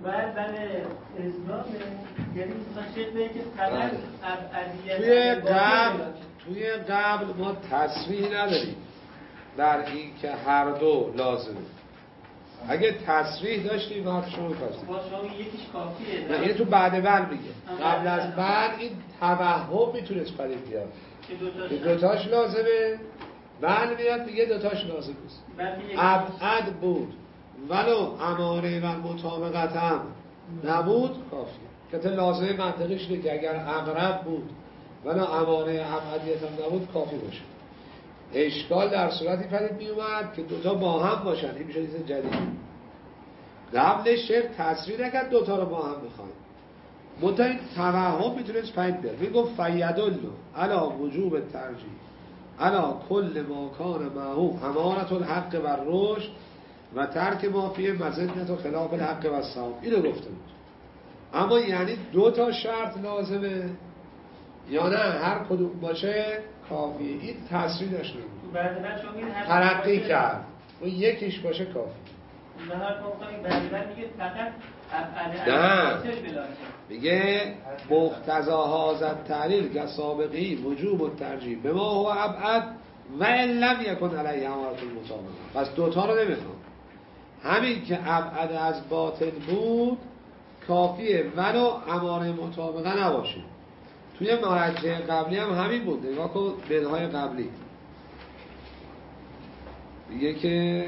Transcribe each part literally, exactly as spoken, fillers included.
بعد بعد اسلام یعنی مثلا شکلی که فقط ابعدیت توی قبل توی قبل ما تصریح نداریم در این که هر دو لازمه. اگه تصریح داشتیم حرف شما می‌خواستیم با شما یکیش کافیه. نه اینه تو بعد بل میگه. قبل از بل این توهم میتونست پدید بیاد که دوتاش لازمه. بل میاد میگه دوتاش لازم است. ابعد بود ولو اماره و مطابقت هم نبود کافیه. که لازمه منطقیش اینه که اگر اقرب بود ولو اماره ابعدیت هم نبود کافی باشه. اشکال در صورتی پدید می اومد که دوتا با هم باشن. این میشه چیز جدید. قبلش شعر تصریح نکرد دوتا رو با هم میخوایم. منتها این توهم میتونست پدید بیاد. میگفت فیدلو علی وجوب ترجیح علی کل ما کان معهو امارت الحق و رشد و ترک ما فیه مزنت و خلاف الحق و الصواب. اینو گفته بود. اما یعنی دو تا شرط لازمه یا نه هر کدوم باشه کافیه. این تصریح داشته بود. ترقی کرد و یکیش باشه کافی. نه میگه مقتضاها زد تعلیل که سابقی وجوب و ترجیح به ما هو ابعد و ان لم یکن علیه امارت المطابقه. پس دوتا رو نمیخوام. همین که ابعد از باطل بود کافیه ولو اماره مطابقه نباشه. توی مرجع قبلی هم همین بود. نگاه کن بنهای قبلی میگه که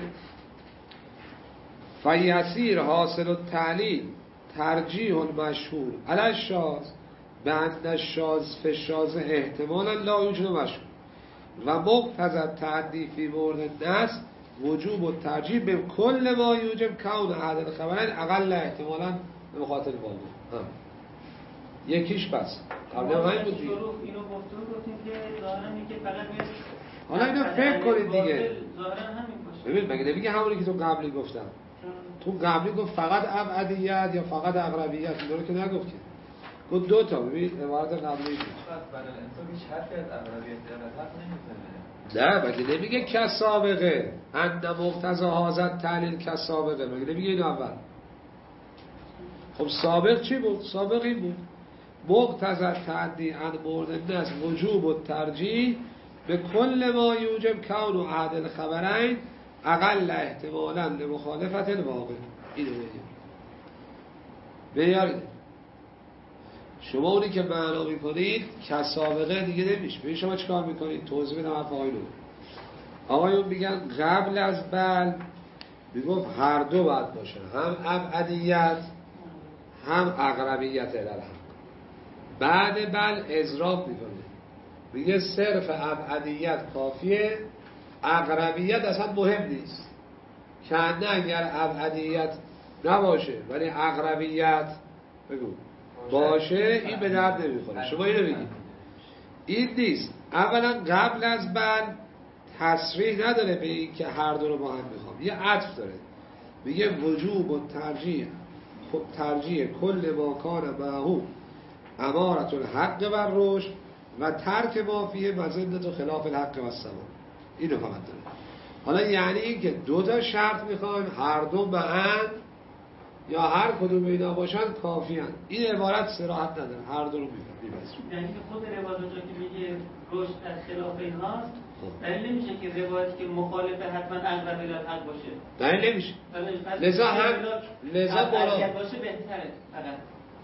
فیسیر حاصل التعلیل ترجیح المشهور علی الشاذ به ان الشاذ فی الشاذ احتمالا لا یوجد مشهور و مقتضی التعدی فی مورد النص وجوب الترجیح به کل ما یوجب کون احد الخبرین اقل احتمالا به مخاطر بالا. یکیش بس قبل ما این بود. اینو گفتم گفتیم که ظاهرا میگه فقط میاد. حالا اینو فکر کنید دیگه. ظاهرا همین باشه. ببین مگه نمیگه همونی که تو قبلی گفتم. تو قبلی گفت فقط ابعدیت یا فقط اقربیت. اینو که نگفت که. گفت دو تا. ببین عبارت قبلی بود. برای انسان هیچ حرفی از اقربیت یا حق نمیزنه. نه مگه نمیگه کسابقه ان مقتضا حاضر تعلیل کسابقه. مگه نمیگه این اول. خب سابق چی بود؟ سابق این بود. مقتضی تعدی عن مورد النص وجوب و ترجیح به کل ما یوجب کون و عدل خبرین اقل احتمالا لمخالفت الواقع. اینو بگیم بیارید. شما اونی که معنا میکنید کسابقه دیگه نمیشه. ببین شما چیکار میکنید؟ توضیح بدم حرف آقایون. آقایون میگن قبل از بل میگفت هر دو باید باشه، هم ابعدیت هم اقربیت الالحق. بعد بل اضراب میکنه میگه صرف ابعدیت کافیه، اقربیت اصلا مهم نیست. که نه اگر ابعدیت نباشه ولی اقربیت بگو باشه این به درد نمیخوره. شما اینو بگید. این نیست. اولا قبل از بل تصریح نداره به این که هر دو رو با هم میخوام، یه عطف داره میگه وجوب و ترجیح ترجیح کل ما کان معهو امارت الحق و رشد و ترک ما فیه مزنت و خلاف الحق و الصواب. اینو فقط داره. حالا یعنی این که دو تا شرط میخوایم هر دو به هم یا هر کدوم اینا باشن کافی هن. این عبارت صراحت نداره. هر دو رو میبازیم. یعنی که خود روایت اونجا که میگه رشد از خلاف این هاست دلیل نمیشه که روایتی که مخالف حتما اقرب الحق باشه. دلیل نمیشه. لذا هم لذا بالا باشه بهتره فقط.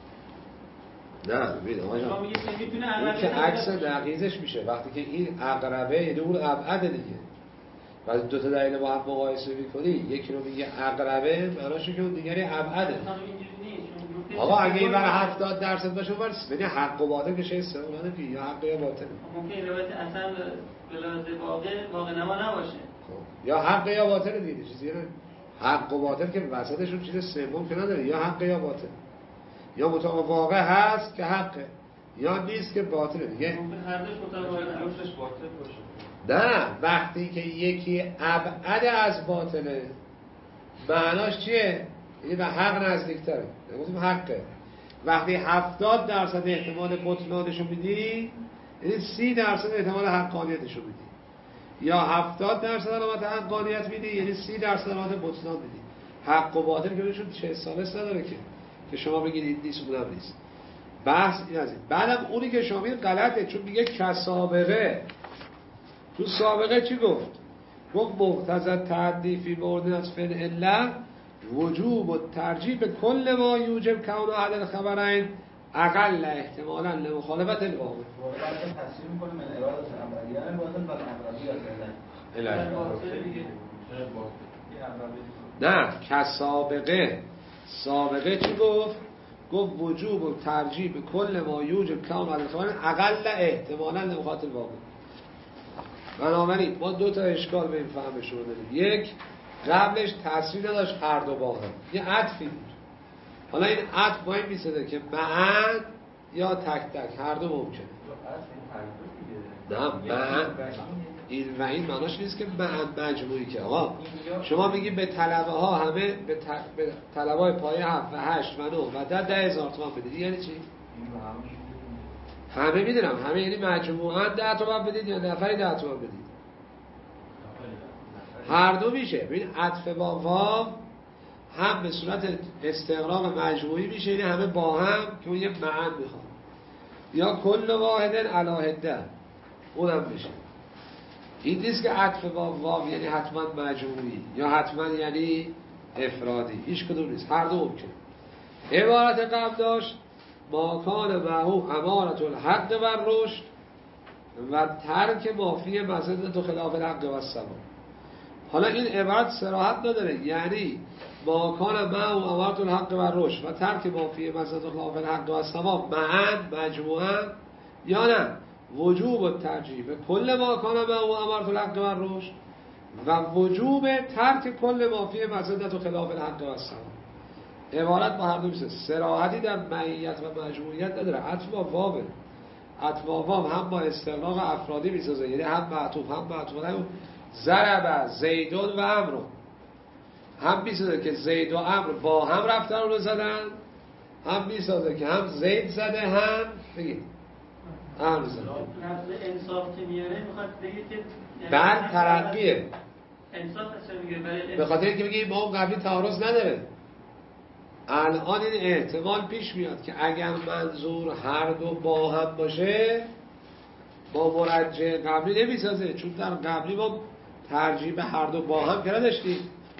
نه ببین آقا این که عکس نقیضش میشه وقتی که این اقربه یعنی اون ابعد دیگه. وقتی دو تا دلیل با هم مقایسه می‌کنی یکی رو میگه اقربه معناشه که اون دیگری ابعده. آقا اگه این برای هفتاد درصد باشه اون ببین حق و باطل که شی سوالانه که یا حق یا باطل. ممکن روایت اصلا بلاز واقع واقع نما نباشه. خب یا حق یا باطل دیگه چیزی نه. حق و باطل که وسطشون چیز سوم که نداره، یا حق یا باطل. یا مطابق واقع هست که حقه یا نیست که باطله دیگه. ممکن هر دوش مطابق روشش باطل باشه. نه وقتی که یکی ابعد از باطله معناش چیه؟ یعنی به حق نزدیکتره. نگفتیم حقه. وقتی هفتاد درصد احتمال بطلانشو میدی یعنی سی درصد احتمال حقانیتشو میدی، یا هفتاد درصد علامت حقانیت میدی یعنی سی درصد علامت بطلان میدی. حق و باطل که بهشون چه سالس نداره که که شما بگید این نیست اونم نیست. بحث این از این. بعدم اونی که شما میگید غلطه، چون میگه کسابقه. تو سابقه چی گفت؟ گفت مقتضی تعدی فی مورد از فعل علت وجوب و ترجیح به کل ما یوجب کون احد الخبرین اقل احتمالا لمخالفت الواقع. واقعا تصریح می‌کنه من اراده امریه یعنی باطل بل امریه نه کسابقه. سابقه چی گفت؟ گفت وجوب و ترجیح به کل ما یوجب کون احد الخبرین اقل احتمالا لمخالفت الواقع. بنابراین ما دو تا اشکال به این فهم شما داریم. یک، قبلش تصریح نداشت هر دو با هم، یه عطفی بود. حالا این عطف با این میسده که معن یا تک تک هر دو ممکنه. نه معن این و این معناش نیست که معن مجموعی که آقا شما میگی به طلبه ها همه به, ت... به طلبه های پایه هفت و هشت و نه و ده ده هزار تومان بدید، یعنی چی؟ همه میدونم همه یعنی مجموعاً ده تومان بدید یا نفری ده تومان بدید؟ هر دو میشه. ببین عطف با واو هم به صورت استغراق مجموعی میشه، یعنی همه با هم که اون یه معن میخواد، یا کل واحدن علی عده اونم میشه. این نیست که عطف با واو یعنی حتما مجموعی یا حتما یعنی افرادی، هیچ کدوم نیست، هر دو ممکنه. عبارت قبل داشت ما کان معهو امارت الحق و رشد و ترک مافی مزد تو خلاف الحق و السما. حالا این عبارت صراحت نداره، یعنی ما کان معهو امارت الحق و رشد و ترک مافی مزد تو خلاف الحق و السما معن مجموعا یا نه وجوب و ترجیح به کل ما کان معهو امارت الحق و رشد و وجوب ترک کل مافی مزد تو خلاف الحق و السما. عبارت با هر دو میشه. صراحتی در معیت و مجموعیت نداره. عطف با واو، عطف با واو هم با استغراق افرادی میسازه، یعنی هم معطوف هم معطوف علیه. ضرب زیدون و عمرو هم میسازه که زید و عمرو با هم رفتن رو زدن، هم میسازه که هم زید زده هم بگید عمرو زده. لفظ انصاف که میاره میخواد بگه که بعد ترقیه انصاف اصلا میگه برای به خاطر اینکه میگه ما قبلی تعارض نداره. الان این احتمال پیش میاد که اگر منظور هر دو با هم باشه با مرجع قبلی نمیسازه، چون در قبلی ما ترجیح به هر دو با هم که نداشتیم.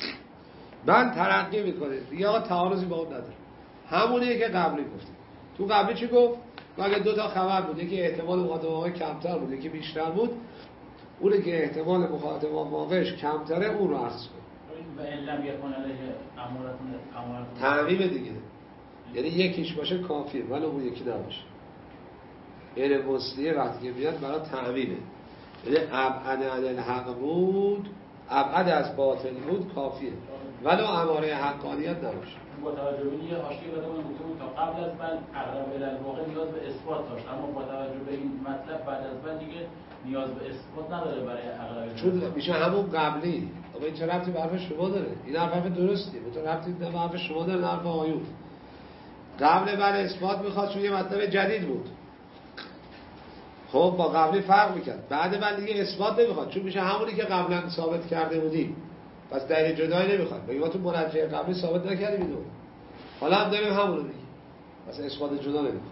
من ترقی میکنه دیگه آقا تعارضی با اون نداره، همونیه که قبلی گفتیم. تو قبلی چی گفت؟ اگه دو تا خبر بود، یکی احتمال مخاطب واقع کمتر بود یکی بیشتر بود، اونی که احتمال مخاطب واقعش کمتره اون رو عرض کن. و علم یکون علیه امارتون امارتون تعمیمه دیگه، یعنی یکیش باشه کافیه ولی اون یکی نباشه. یعنی وصلیه وقتی که میاد برای تعمیمه، یعنی ابعد عن الحق بود، ابعد از باطل بود کافیه ولو اماره حقانیت نباشه. با توجه به این یه حاشیه داده من گفتم تا قبل از من اقرب الواقع نیاز به اثبات داشت، اما با توجه به این مطلب بعد از من دیگه نیاز به اثبات نداره برای اقرب، چون میشه همون قبلی. اما این چه ربطی به حرف شما داره؟ این حرف حرف درستیه، به تو ربطی به حرف شما داره، حرف آقایون. قبل بعد اثبات میخواد چون یه مطلب جدید بود، خب با قبلی فرق میکرد. بعد بعد دیگه اثبات نمیخواد چون میشه همونی که قبلا ثابت کرده بودیم، پس دلیل جدایی نمیخواد. بگیم ما تو مرجع قبلی ثابت نکردیم اینو، حالا هم داریم همونو میگیم، پس اثبات جدا نمیخواد.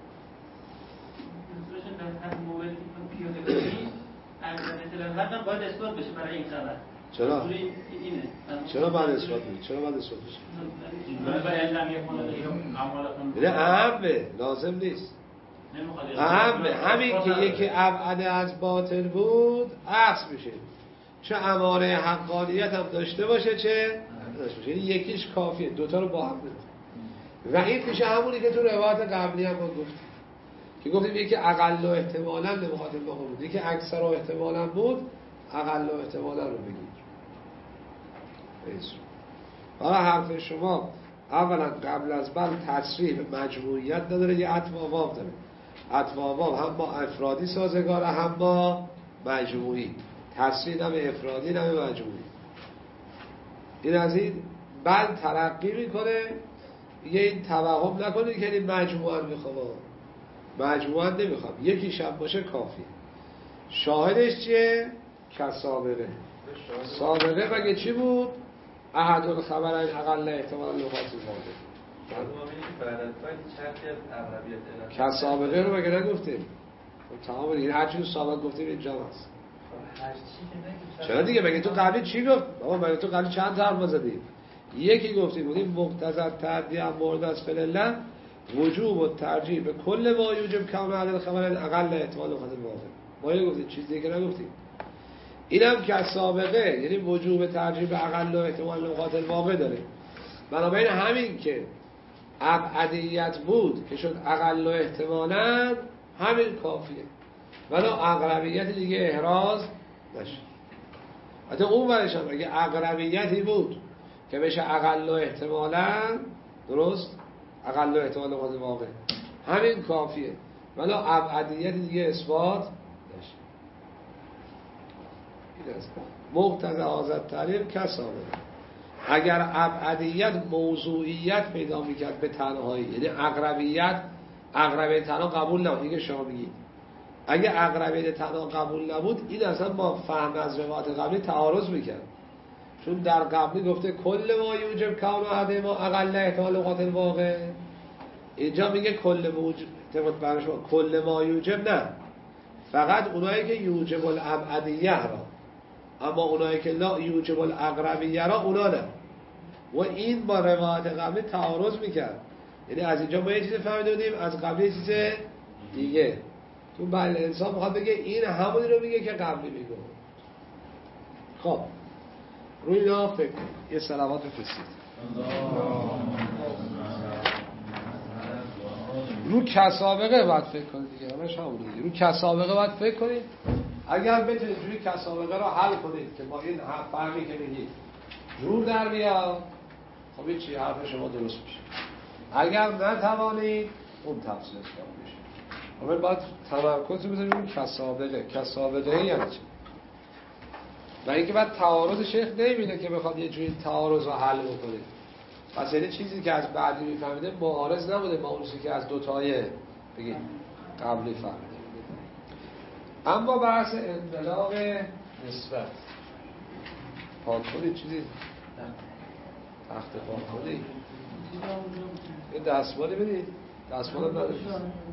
حتما باید اثبات بشه برای این خبر. چرا؟ اینه. چرا باید اثبات بشه؟ چرا باید اثبات بشه؟ و علم یکون علیه امارتون یعنی اهمه، لازم نیست. اهمه، همین که یکی ابعد از باطل بود عکس میشه، چه اماره حقانیت هم داشته باشه چه داشته باشه، یعنی یکیش کافیه، دوتا رو با هم بده. و این میشه همونی که تو روایت قبلی هم گفتیم که گفتیم یکی اقل و احتمالاً لمخاطب با بود، یکی اکثر و احتمالاً بود، اقل و احتمالاً رو بگید. حالا حرف شما اولا قبل از بل تصریح به مجموعیت نداره، یه عطف و واو داره. عطف و واو هم با افرادی سازگاره هم با مجموعی، تصریح نه به افرادی نه به مجموعی. این از این بل ترقی میکنه، یه این توهم نکنید که این مجموعه میخوام، مجموعه نمیخوام، یکی شب باشه کافی. شاهدش چیه؟ کسابقه. سابقه مگه چی بود؟ احد الخبرین اقل احتمال لغات واحد. بعد از باید چرخی از اغلبیت علت که سابقه رو مگه نگفتیم؟ تمام این هر چیز سابق گفتیم اینجا هست. هر چی که نگیم چرا دیگه مگه تو قبلی چی گفت؟ بابا مگه تو قبلی چند تا حرف زدیم؟ یکی گفتیم بودیم مقتضی تعدیه مورد از فلله وجوب و ترجیح به کل ما یوجب کون عدد خبر اقل احتمال خاطر واقع. ما اینو گفتیم، چیز دیگه نگفتیم. اینم که سابقه یعنی وجوب ترجیح به اقل احتمال نقاط الواقع داره. بنابراین همین که ابعدیت بود که شد اقل احتمالاً همین کافیه. ولی اقربیت دیگه احراز نشه. حتی اون ورش هم اگه اقربیتی بود که بشه اقل احتمالاً درست اقل احتمال نقاط الواقع همین کافیه. ولی ابعدیت دیگه اثبات نشه. مقتضی آزاد تعریف کسابه اگر ابعدیت موضوعیت پیدا میکرد به تنهایی یعنی اقربیت اقربیت تنها قبول نبود دیگه شما بگید اگه اقربیت تنها قبول نبود این اصلا با فهم از روایات قبلی تعارض میکرد چون در قبلی گفته کل ما یوجب کون احد ما اقل احتمال نقاط الواقع اینجا میگه کل موجب برای شما کل ما یوجب نه فقط اونایی که یوجب الابعدیه را اما اونایی که لا یوجب الاقربیه را اونا نه و این با روایت قبلی تعارض میکرد یعنی از اینجا ما یه چیز فهمیده بودیم از قبلی یه چیز دیگه تو بله انسان میخواد بگه این همونی رو میگه که قبلی میگه خب روی اینا فکر کنید یه صلوات بفرستید رو کسابقه باید فکر کنید دیگه همش همون دیگه رو کسابقه باید فکر کنید اگر بتونید جوری کسابقه رو حل کنید که با این فرقی که میگید جور در بیاد خب این چی حرف شما درست میشه اگر نتوانید اون تفسیر اسلام میشه اما باید تمرکز رو بذارید اون کسابقه کسابقه یعنی چی و اینکه بعد تعارض شیخ نمیده که بخواد یه جوری تعارض رو حل بکنه پس یعنی چیزی که از بعدی میفهمیده معارض نبوده با اون چیزی که از دوتای بگید قبلی فهمیده اما بحث انطلاق نسبت پاک کنید چیزی تخت پاک کنید یه دستمالی بدید دستمال هم ندارید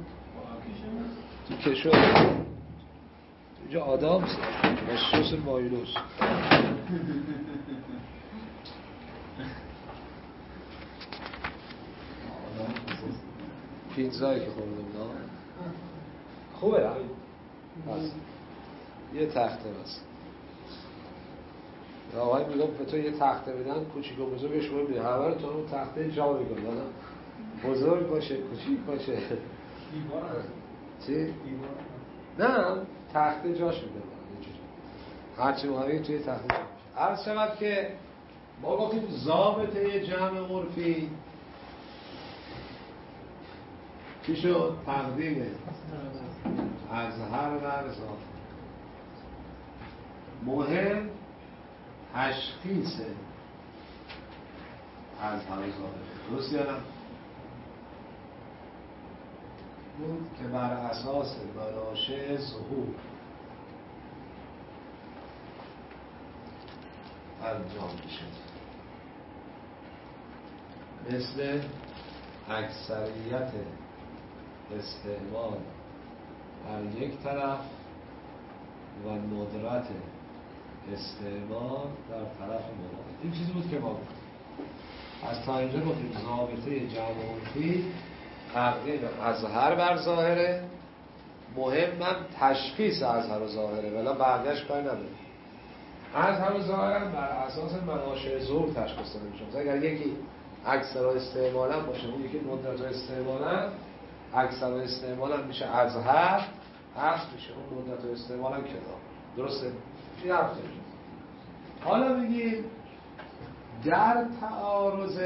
تو کشور اینجا آدم مخصوص مایلوس پیتزایی که خورده بودم خوبه را بس. یه تخته بس آقای میگم به تو یه تخته بدن کوچیک و بزرگش رو میده همه رو تو اون تخته جا میگن بزرگ باشه کوچیک باشه چی؟ نه تخته جاش میده هرچی مهمی توی تخته جاش عرض شود که ما گفتیم ضابطه جمع عرفی چی شد؟ تقدیم از هر ورزا مهم تشخیص از هر ظاهره درست یادم بود که بر اساس مناشأ ظهور انجام میشه مثل اکثریت استعمال در یک طرف و ندرت استعمال در طرف مقابل این چیزی بود که ما بود از تا اینجا گفتیم ضابطه جمع عرفی تقدیم اظهر بر ظاهره مهمم تشخیص اظهر و ظاهره ولی بقیه‌اش کاری نداره اظهر و ظاهره بر اساس مناشأ ظهور تشخیص داده میشه اگر یکی اکثر استعمالا باشه اون یکی ندرت استعمالا اکثر استعمالا میشه اظهر هست میشه اون ندرت استعمالا کلام درسته؟ این حرف داریم حالا بگیم در تعارض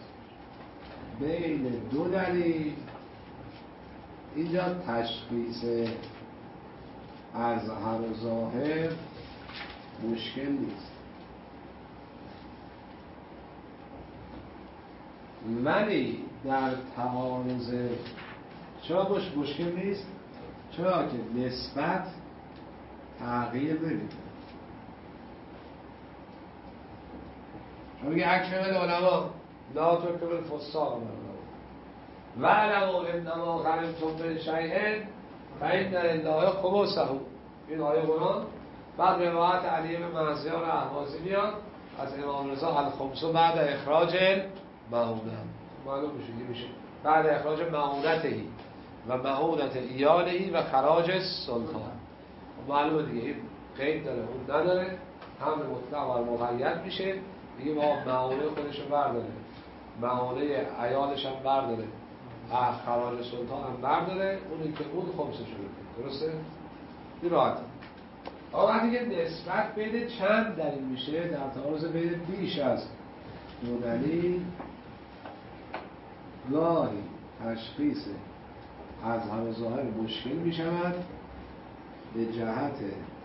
بین دو دلیل اینجا تشخیص اظهر و ظاهر مشکل نیست ولی در تعارض چرا باش مشکل نیست؟ چرا که نسبت تغییر نمیده شما میگه اکمل علما لا تو کمل فساق علما و علمو انما غنمتم من شیء فإن لله خمسه. این آیه قرآن. بعد روایت علی بن معزیان اهوازی میاد از امام رضا الخمس بعد اخراج معونه. معلوم میشه که میشه بعد اخراج معونتهی و معونت ایالهی و خراج سلطان. معلومه دیگه این قید داره اون نداره، هم مطلق و مقید میشه دیگه. با معونه خودش رو برداره، معونه عیالش هم برداره، خراج سلطان هم برداره، اونی که اون خمسه شده. درسته؟ این راحت. آقا وقتی که نسبت بین چند دلیل میشه در تعارض بین بیش از دو دلیل، گاهی تشخیص از همه ظاهر مشکل میشود به جهت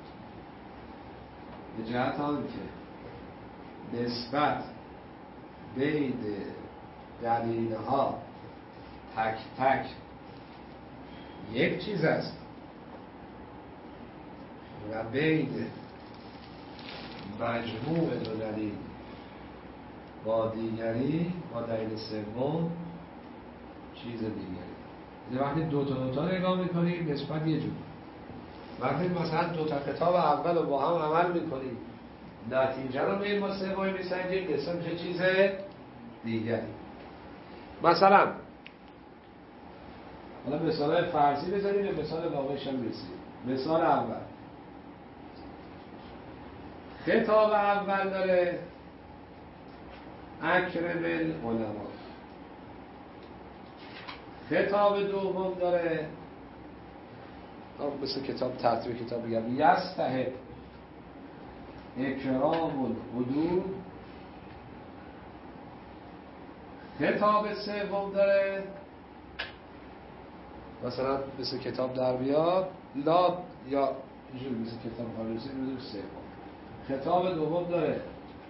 به جهت آن که نسبت بین دلیلها تک تک یک چیز است و بین مجموع دو دلیل با دیگری با دلیل سوم چیز دیگری. وقتی دو تا دو تا نگاه میکنیم نسبت یه جور، وقتی مثلا دو تا کتاب اول رو با هم عمل میکنیم نتیجه رو میگیم با سومی میسنجیم نسبت میشه چیز دیگری. مثلا حالا مثال فرضی بزنیم یا مثال واقعیش هم رسیم. مثال اول خطاب اول داره اکرم العلماء، خطاب دوم داره مثل کتاب ترتیب کتاب بگم یستحب اکرام الحدود، خطاب سوم داره مثلا مثل کتاب در بیاد لا یا اینجور مثل کتاب خالصی میدونیم سوم. خطاب دوم داره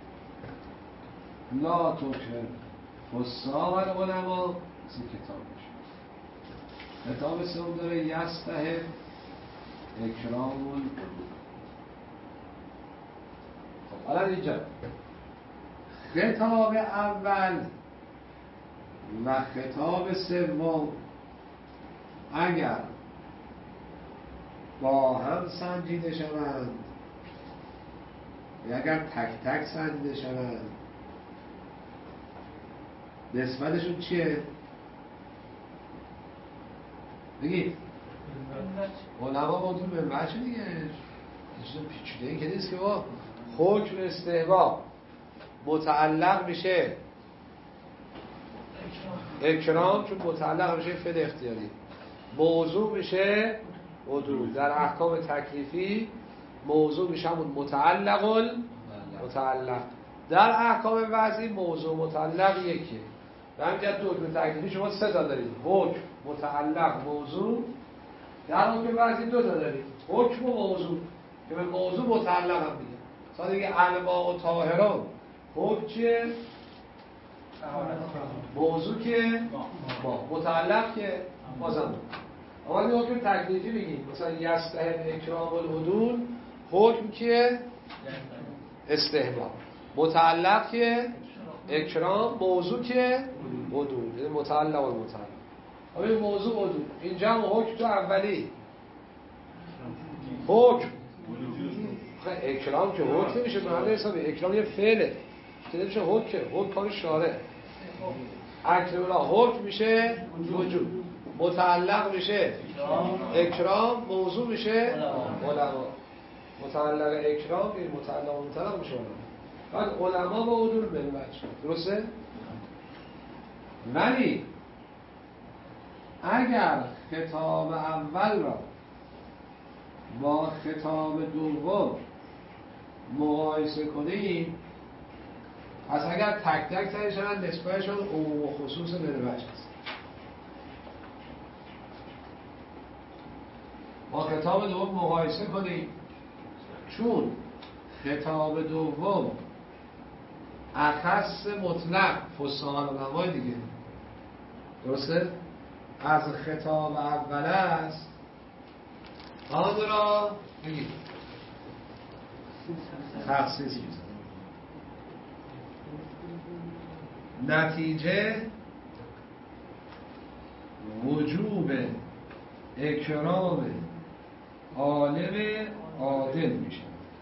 لا تکرم فساق العلماء مثل کتاب میشه. خطاب سوم داره یستحب اکرام الحدود. خب حالا اینجا خطاب اول و خطاب سوم اگر با هم سنجیده شوند یا اگر تک تک سنجیده شوند نسبتشون چیه؟ بگید علما موضوع منبعش دیگه چیز پیچیده این که نیست که با حکم استحباب متعلق میشه اکرام چون متعلق میشه فعل اختیاری، موضوع میشه حدود. در احکام تکلیفی موضوع میشه همون متعلق متعلق. در احکام وضعی موضوع متعلق یکیه. به همین جهت تو حکم تکلیفی شما سه تا دارید، حکم، متعلق، موضوع. در حکم وضعی دو تا دارید، حکم و موضوع که به موضوع متعلق هم میگه. مثلا دیگه الماء و طاهرون حکم چیه؟ موضوع که با متعلق که بازم. اما این حکم تکلیفی بگیم مثلا یستحب اکرام الحدود، حکم که استحباب، متعلق که اکرام، موضوع که حدود. یعنی متعلق و متعلق. اما این موضوع حدود اینجا هم حکم تو اولی حکم اکرام که حکم نمیشه محل حسابی. اکرام یه فعله که نمیشه حکم، حکم کار شارع. اکرام حکم میشه وجود، متعلق میشه اکرام، موضوع میشه علما. متعلق اکرام این متعلق و متعلق میشه علما. بعد علما با حضور بنوچ. درسته؟ ولی اگر خطاب اول را با خطاب دوم مقایسه کنیم، پس اگر تک تک تایی شدن نسبتشون عموم و خصوص بنوچ است. با خطاب دوم مقایسه کنیم چون خطاب دوم اخص مطلق فساق العلماء دیگه، درسته؟ از خطاب اول است آن را بگید تخصیص میزن. نتیجه وجوب اکرام عالم عادل میشه.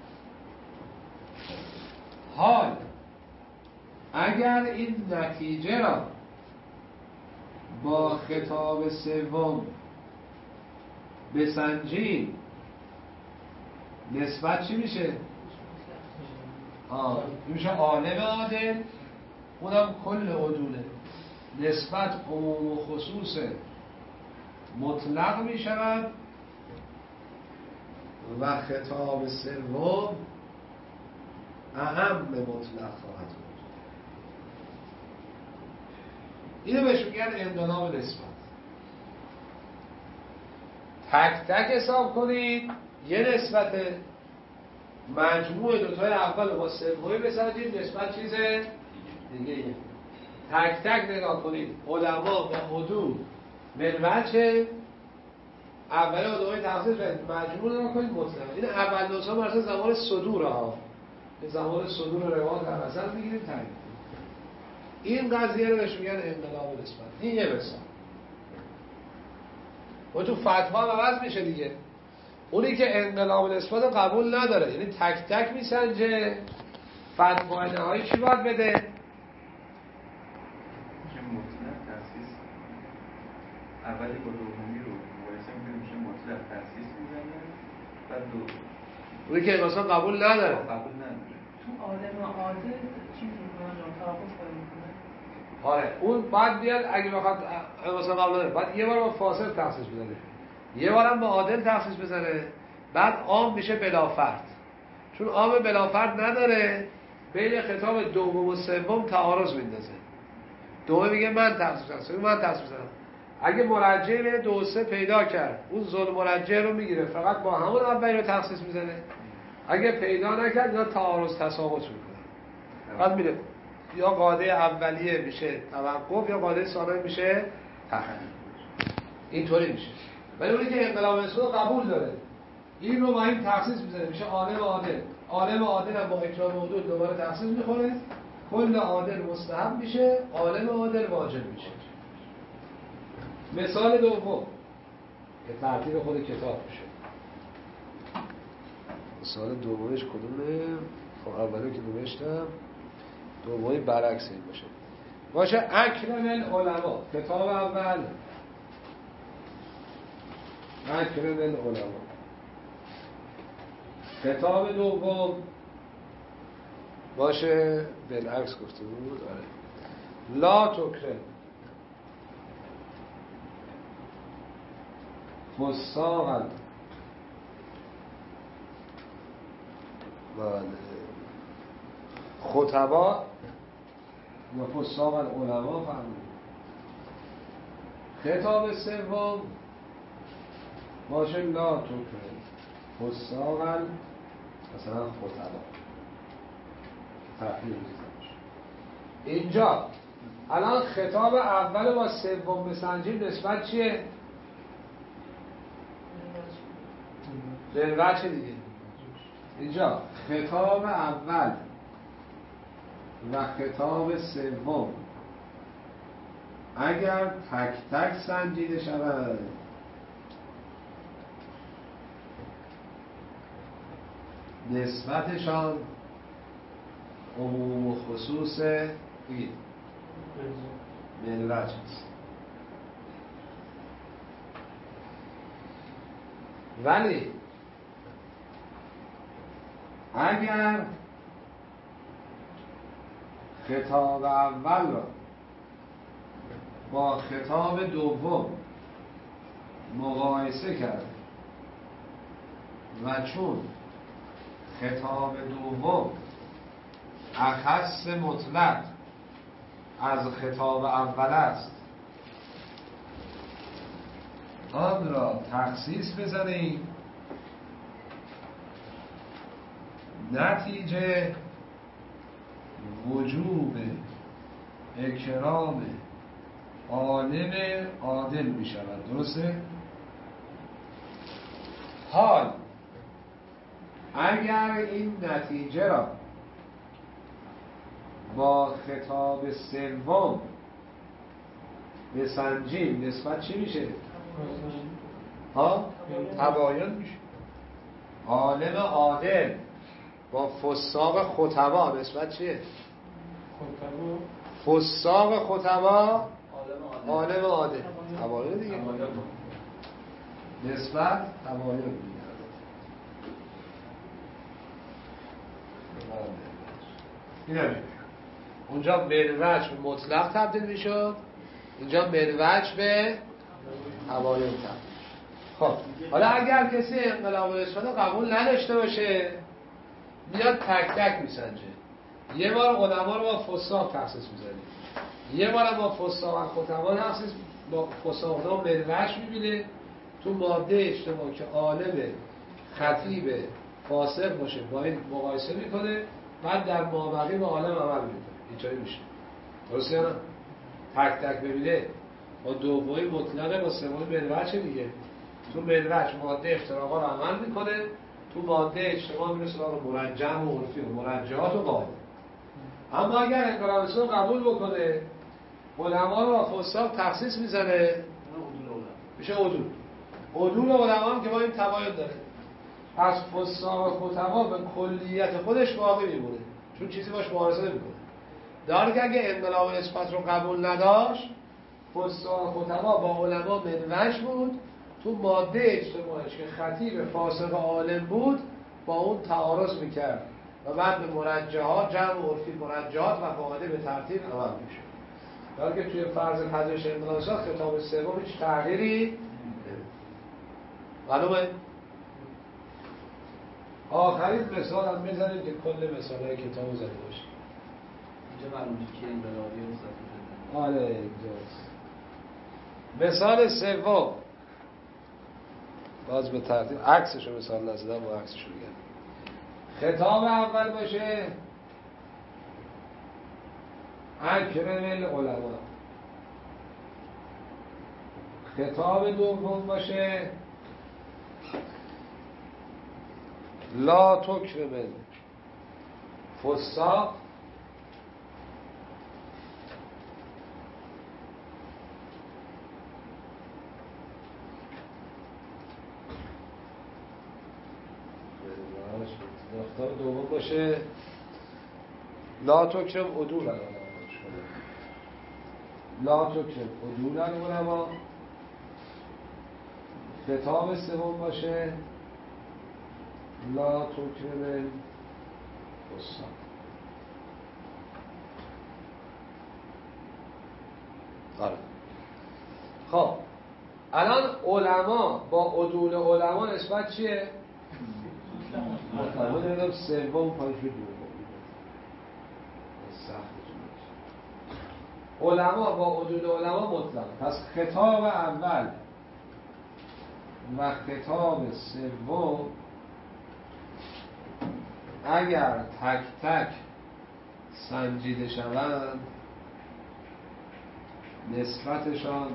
حال اگر این نتیجه را با خطاب سوم بسنجیم نسبت چی میشه؟ آه میشه عالم عادل، اونم کل عدوله. نسبت عموم و خصوص مطلق میشود و خطاب سوم اهم مطلق خواهد بود. اینو بهش میگن انقلاب نسبت. تک تک حساب کنید یه نسبت مجموع دوتای اول با سومی بسنجید نسبت چیزه دیگه. تک تک نگاه کنید علما با حدود منوچه اولی و دومی تخصیص کنید مجموع نگاه کنید مطلق. این اول نسخه مرسل زمان صدور ها زمان صدور روایات در نظر میگیریم تعریف. این قضیه رو بهش میگن انقلاب نسبت. این یه مثال. و تو فتوا هم عوض میشه دیگه. اونی که انقلاب نسبت رو قبول نداره یعنی تک تک میسنجه فتوای نهایی چی باید بده؟ میشه مطلق تخصیص اولی با دومی رو مقایسه میکنه میشه مطلق تخصیص میزنه بعد دو اونی که مثلا قبول نداره قبول نداره تو عالم عادل چیز میکنه جان توافق میکنه. آره اون بعد بیاد اگه بخواد مثلا قبول نداره بعد یه بار با فاصل تخصیص بزنه یه بارم با عادل تخصیص بزنه بعد عام میشه بلافرد. چون عام بلافرد نداره بین خطاب دوم و سوم تعارض میندازه. دوم میگه من تخصیص میزنم من تخصیص میزنم. اگه مرجع بین دو و سه پیدا کرد اون ظلم مرجع رو میگیره فقط با همون اولی رو تخصیص میزنه. اگه پیدا نکرد یا تعارض تساقط میکنه. بعد میره یا قاعده اولیه میشه توقف یا قاعده ثانیه میشه تحقیق. اینطوری میشه. ولی اونی که انقلاب نسبت رو قبول داره این رو با این تخصیص میزنه میشه عالم عادل. عالم عادل هم با اکرام حدود دوباره تخصیص میخوره کل عادل مستحب میشه عالم عادل واجب میشه. مثال دوم که ترتیب خود کتاب میشه. مثال دومش کدومه؟ خب اولی که نوشتم دومی برعکس این باشه باشه اکرم العلماء. کتاب اول اکرم العلماء. کتاب دوم باشه بالعکس گفته بود. آره لا تکرم فساقا خطبا یا فساق العلماء فهمید. خطاب سوم باشه لا تکرم فساقا مثلا خطبا تحقیل میزنش. اینجا الان خطاب اول با سوم بسنجیم نسبت چیه؟ دلوچه چه دیگه اینجا خطاب اول و خطاب سوم اگر تک تک سنجیده شود نسبتشان عموم و خصوص بگید ملوچ است. ولی اگر خطاب اول را با خطاب دوم مقایسه کرد و چون خطاب دوم اخص مطلق از خطاب اول است آن را تخصیص بزنیم نتیجه وجوب اکرام عالم عادل می شود. درسته؟ حال اگر این نتیجه را با خطاب سوم بسنجیم نسبت چی میشه؟ ها؟ تباین میشه. عالم عادل با فساق خطبا نسبت چیه؟ فساق خطبا عالم عادل تباین دیگه نسبت تباین دیگه. این همین اونجا منوج به مطلق تبدیل میشد، اینجا منوج به تباین تبدیل. خب حالا اگر کسی انقلاب نسبت قبول نداشته باشه میاد تک تک میسنجه. یه بار علما رو با فساق تخصیص میزنه، یه بار با فساق خطبا تخصیص با فساق رو منوج میبینه تو ماده اجتماع که عالم خطیب فاسق باشه با این مقایسه میکنه، بعد در مابقی با عالم عمل میکنه. اینطوری میشه. درسته نه؟ تک تک ببینه با دومی مطلقه با سومی منوج دیگه. تو منوج ماده افتراقا رو عمل میکنه، تو ماده اجتماع میره سراغ مرجم و عرفی و مرجحات و قاعده. اما اگر انقلاب اسلام قبول بکنه علما رو با فساق تخصیص میزنه میشه عدول. عدول علما هم که با این تباین داره. از فساق خطبا به کلیت خودش باقی میمونه چون چیزی باش مبارزه نمیکنه. در که اگه انقلاب نسبت رو قبول نداشت فساق خطبا با علما منوج بود، تو ماده اجتماعیش که خطیب فاسق عالم بود با اون تعارض میکرد و بعد به مرجحات جمع عرفی مرجحات و قاعده به ترتیب عمل میشه. در که توی فرض پذیرش انقلاب خطاب سوم هیچ تغییری معلومه. آخرین مثال هم میزنیم که کل مثالهای کتاب زده باشه. اینجا معلومه که انقلابی مصطفی آره اینجاست. مثال سوم باز به ترتیب عکسشو مثال نزدم و عکسشو بگم. خطاب اول باشه اکرم العلماء، خطاب دوم باشه لا تکرم الفساق، خطاب دوم باشه لا تکرم عدول العلماء، لا تکرم عدول العلماء. خطاب سوم باشه لا تکرم الفساق. آره. خب الان علما با عدول علما نسبت چیه؟ مطلبه دیدم سوم پایش به دوم علما با عدول علما مطلق. پس خطاب اول و خطاب سوم اگر تک تک سنجیده شوند نسبتشان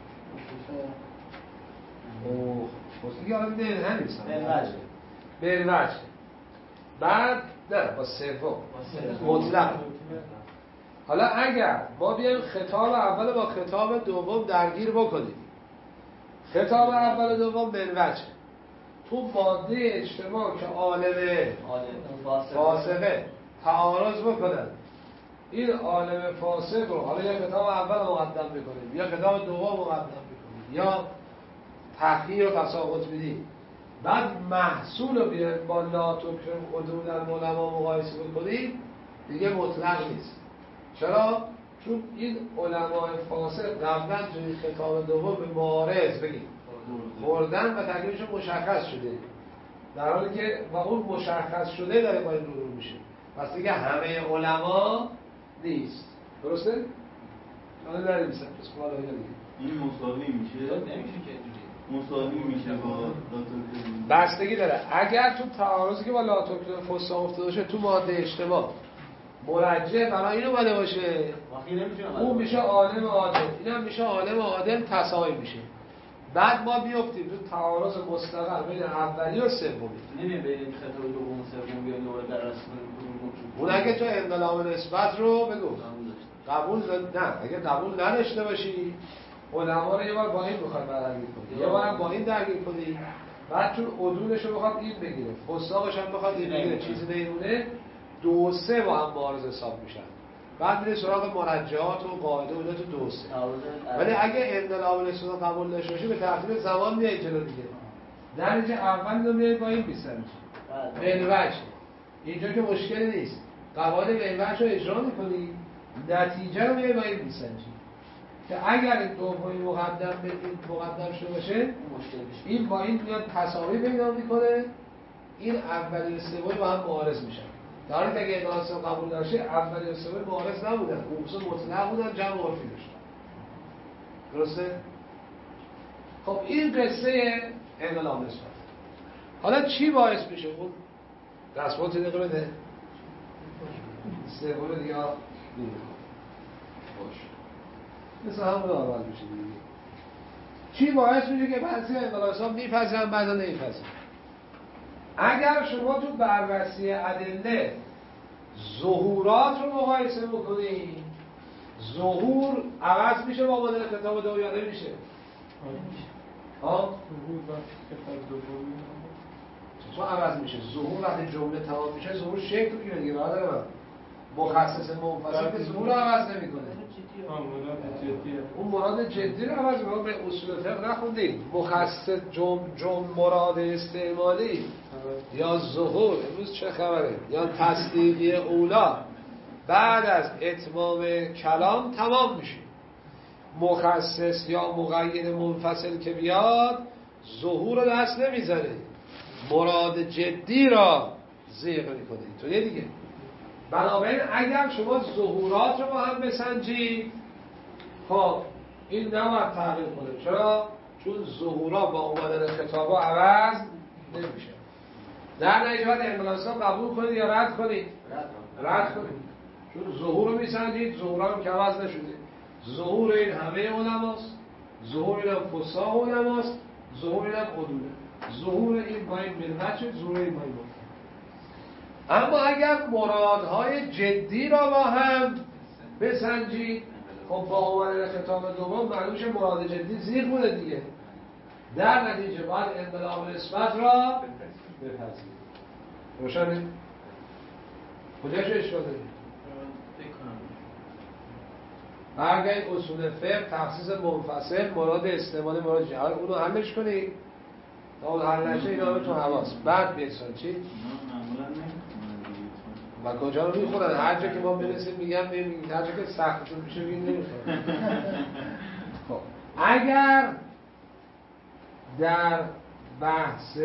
او خصوصی حالا نه همیست بروجه بعد نه با سوم مطلق. حالا اگر ما بیایم خطاب اول با خطاب دوم درگیر بکنیم، خطاب اول و دوم منوجه تو ماده اجتماع که عالم فاسقه تعارض بکنن، این عالم فاسق رو حالا یا کتاب اول مقدم بکنیم یا کتاب دوم مقدم بکنیم یا تخییر و تساقط بدیم، بعد محصول رو بیایم با لا تکرم عدول العلماء مقایسه بکنیم، دیگه مطلق نیست. چرا؟ چون این علماء فاسق قبلا توی خطاب دوم به معارض بگیم خوردن و تکلیفشون مشخص شده، در حالی که و اون مشخص شده داره باید رو رو میشه، پس دیگه همه علما نیست. درسته؟ حالا داریم سن پس بالا این مساوی میشه؟ نمیشه که مساوی میشه با لاتوکرم. بستگی داره. اگر تو تعارضی که با لاتوکرم فساق افتاده باشه تو ماده اجتماع مرجع برای این اومده باشه اون میشه عالم عادل، اینم میشه عالم عادل تساوی میشه. بعد ما بیافتیم تو تعارض مستقر بین اولی و سومی. نمیشه بین خطاب دوم و سوم بیان دوباره در اصل اون اگه تو انقلاب نسبت رو بگو قبول نه، اگه قبول نداشته باشی علما رو یه بار با این بخواد درگیر کنی، یه بار با این درگیر کنی، بعد چون عدولش رو بخواد این بگیره، فساقش هم بخواد این بگیره، چیزی نمیمونه، دو سه با هم معارض حساب میشن. بعد میره سراغ مرجعات و قاعده و اینا تو دو سه. ولی اگه انقلاب الاستثناء قبول نشه باشه به ترتیب زمان میای جلو دیگه. درجه اول رو میای با این میسنجی. منوج. اینجا که مشکلی نیست. قواعد منوج رو اجرا میکنی، نتیجه رو میای با این میسنجی. که اگر این دومی مقدم به این مقدم شده باشه، این با این میاد تساوی پیدا میکنه، این اولی و سومی با هم معارض میشن. در حالی که اگه انقلاب قبول نشه اولی و سومی معارض نبودن، اصول مطلق بودن، جمع عرفی داشتن. درسته؟ خب این قصه انقلاب نسبت. حالا چی باعث میشه؟ اون دستمال تا دقیقه بده سوم دیگه ها باش مثل همون اول میشه دیگه. چی باعث میشه که بعضی انقلاب نسبت میپذیرن بعضا نمیپذیرن؟ اگر شما تو بررسی ادله ظهورات رو مقایسه بکنی، ظهور عوض میشه با مدل کتاب دو یا نمیشه؟ ها؟ چطور عوض میشه؟ ظهور وقتی جمله تمام میشه ظهور شکل میگیره دیگه. برادر من مخصص منفصل که ظهور رو عوض نمیکنه. اون مراد جدی رو عوض میکنه. به اصول فقه نخوندیم مخصص جم جم مراد استعمالی یا ظهور امروز چه خبره یا تصدیقی اولا بعد از اتمام کلام تمام میشه. مخصص یا مقید منفصل که بیاد ظهور رو دست نمیزنه، مراد جدی را زیغ میکنه. تو یه دیگه بنابراین اگر شما ظهورات رو با هم بسنجید، خب این نباید تغییر کنه. چرا؟ چون ظهورات با اومدن خطابا عوض نمیشه. در نتیجه باید انقلاب قبول کنید یا رد کنید؟ رد کنید. چون ظهور رو میسنجید، ظهورات هم که عوض نشده. ظهور این همه علماست، ظهور این هم فساق علماست، ظهور این هم عدوله. ظهور این با این منوچه، ظهور این با این منوچه. اما اگر مرادهای جدی را با هم بسنجید، خب با اومدن خطاب دوم معلومه مراد جدی زیر بوده دیگه. در نتیجه باید انقلاب نسبت را بپذیرید. روشنه؟ کجاش اشکال دارید؟ برگردید اصول فقه تخصیص منفصل مراد استعمال مراد جهاد اونو حلش کنید تا اون حل نشه اینا رو تو حواس بعد بیرسان چی؟ و کجا رو میخورن هر جا که ما برسیم میگم میگم هر جا که سختتون میشه میگم نمیخورن. خب اگر در بحث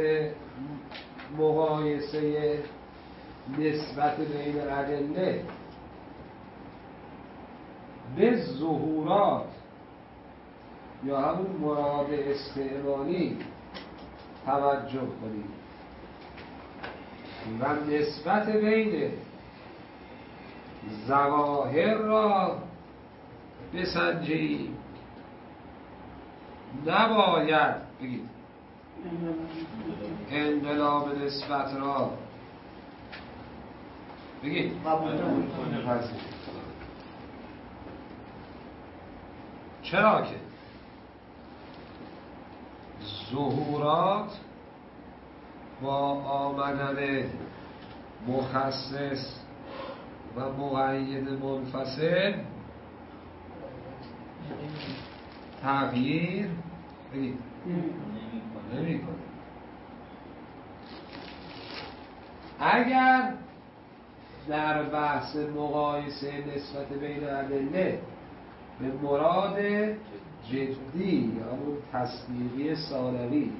مقایسه نسبت بین ادله به ظهورات یا همون مراد استعمالی توجه کنید و نسبت بین ظواهر را بسنجید، نباید بگید انقلاب نسبت را بگید پذیرید. چرا که ظهورات با آمدن مخصص و مقید منفصل تغییر نمی کنه. اگر در بحث مقایسه نسبت بین ادله به مراد جدی یا اون تصدیقی ثانوی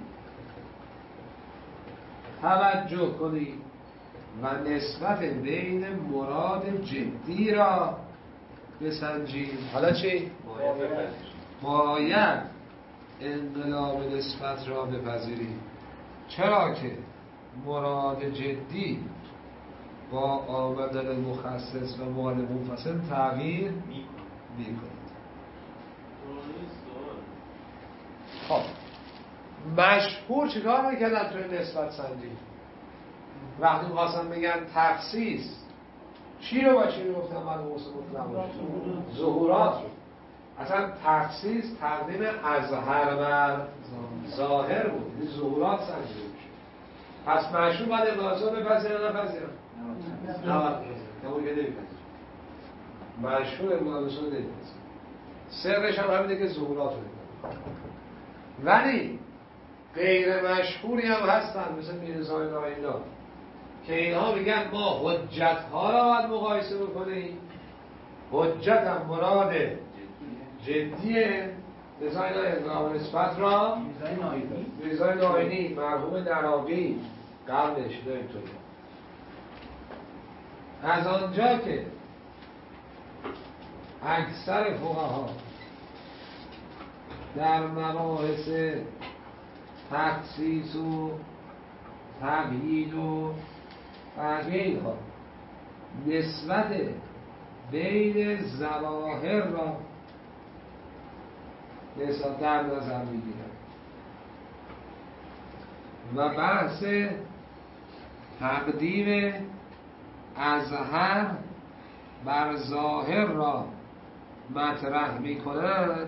توجه کنید و نسبت بین مراد جدی را بسنجید، حالا چی؟ باید انقلاب نسبت را بپذیرید. چرا که مراد جدی با آمدن مخصص و مقید منفصل تغییر می‌کند. خب مشهور چیکار میکردن توی نسبت سنجی؟ وقتی می‌خواستن بگن تخصیص چی رو با چی رو گفتن؟ من موسم مطلق باشه ظهورات رو اصلا تخصیص تقدیم اظهر بر ظاهر بود، این ظهورات سنجیده میشه. پس مشهور باید اقلاصا بپذیرن یا نپذیرن؟ نه باید بپذیرن، نمون که نمیپذیرن. مشهور اقلاصا نمیپذیرن. سرش هم همینه که ظهورات رو نمیپذیرن. ولی غیر مشهوری هم هستن مثل میرزای ناینا که اینها میگن ما حجت ها را باید مقایسه بکنیم. حجت هم مراد جدیه. رضای ناینا نسبت را رضای نایینی مرحوم نراقی قبلش اینطوری. از آنجا که اکثر فقها در مباحث تخصیص و تقیید و تغییرها نسبت بین ظواهر را نسبت در نظر میگیرند و بحث تقدیم اظهر بر ظاهر را مطرح میکنند.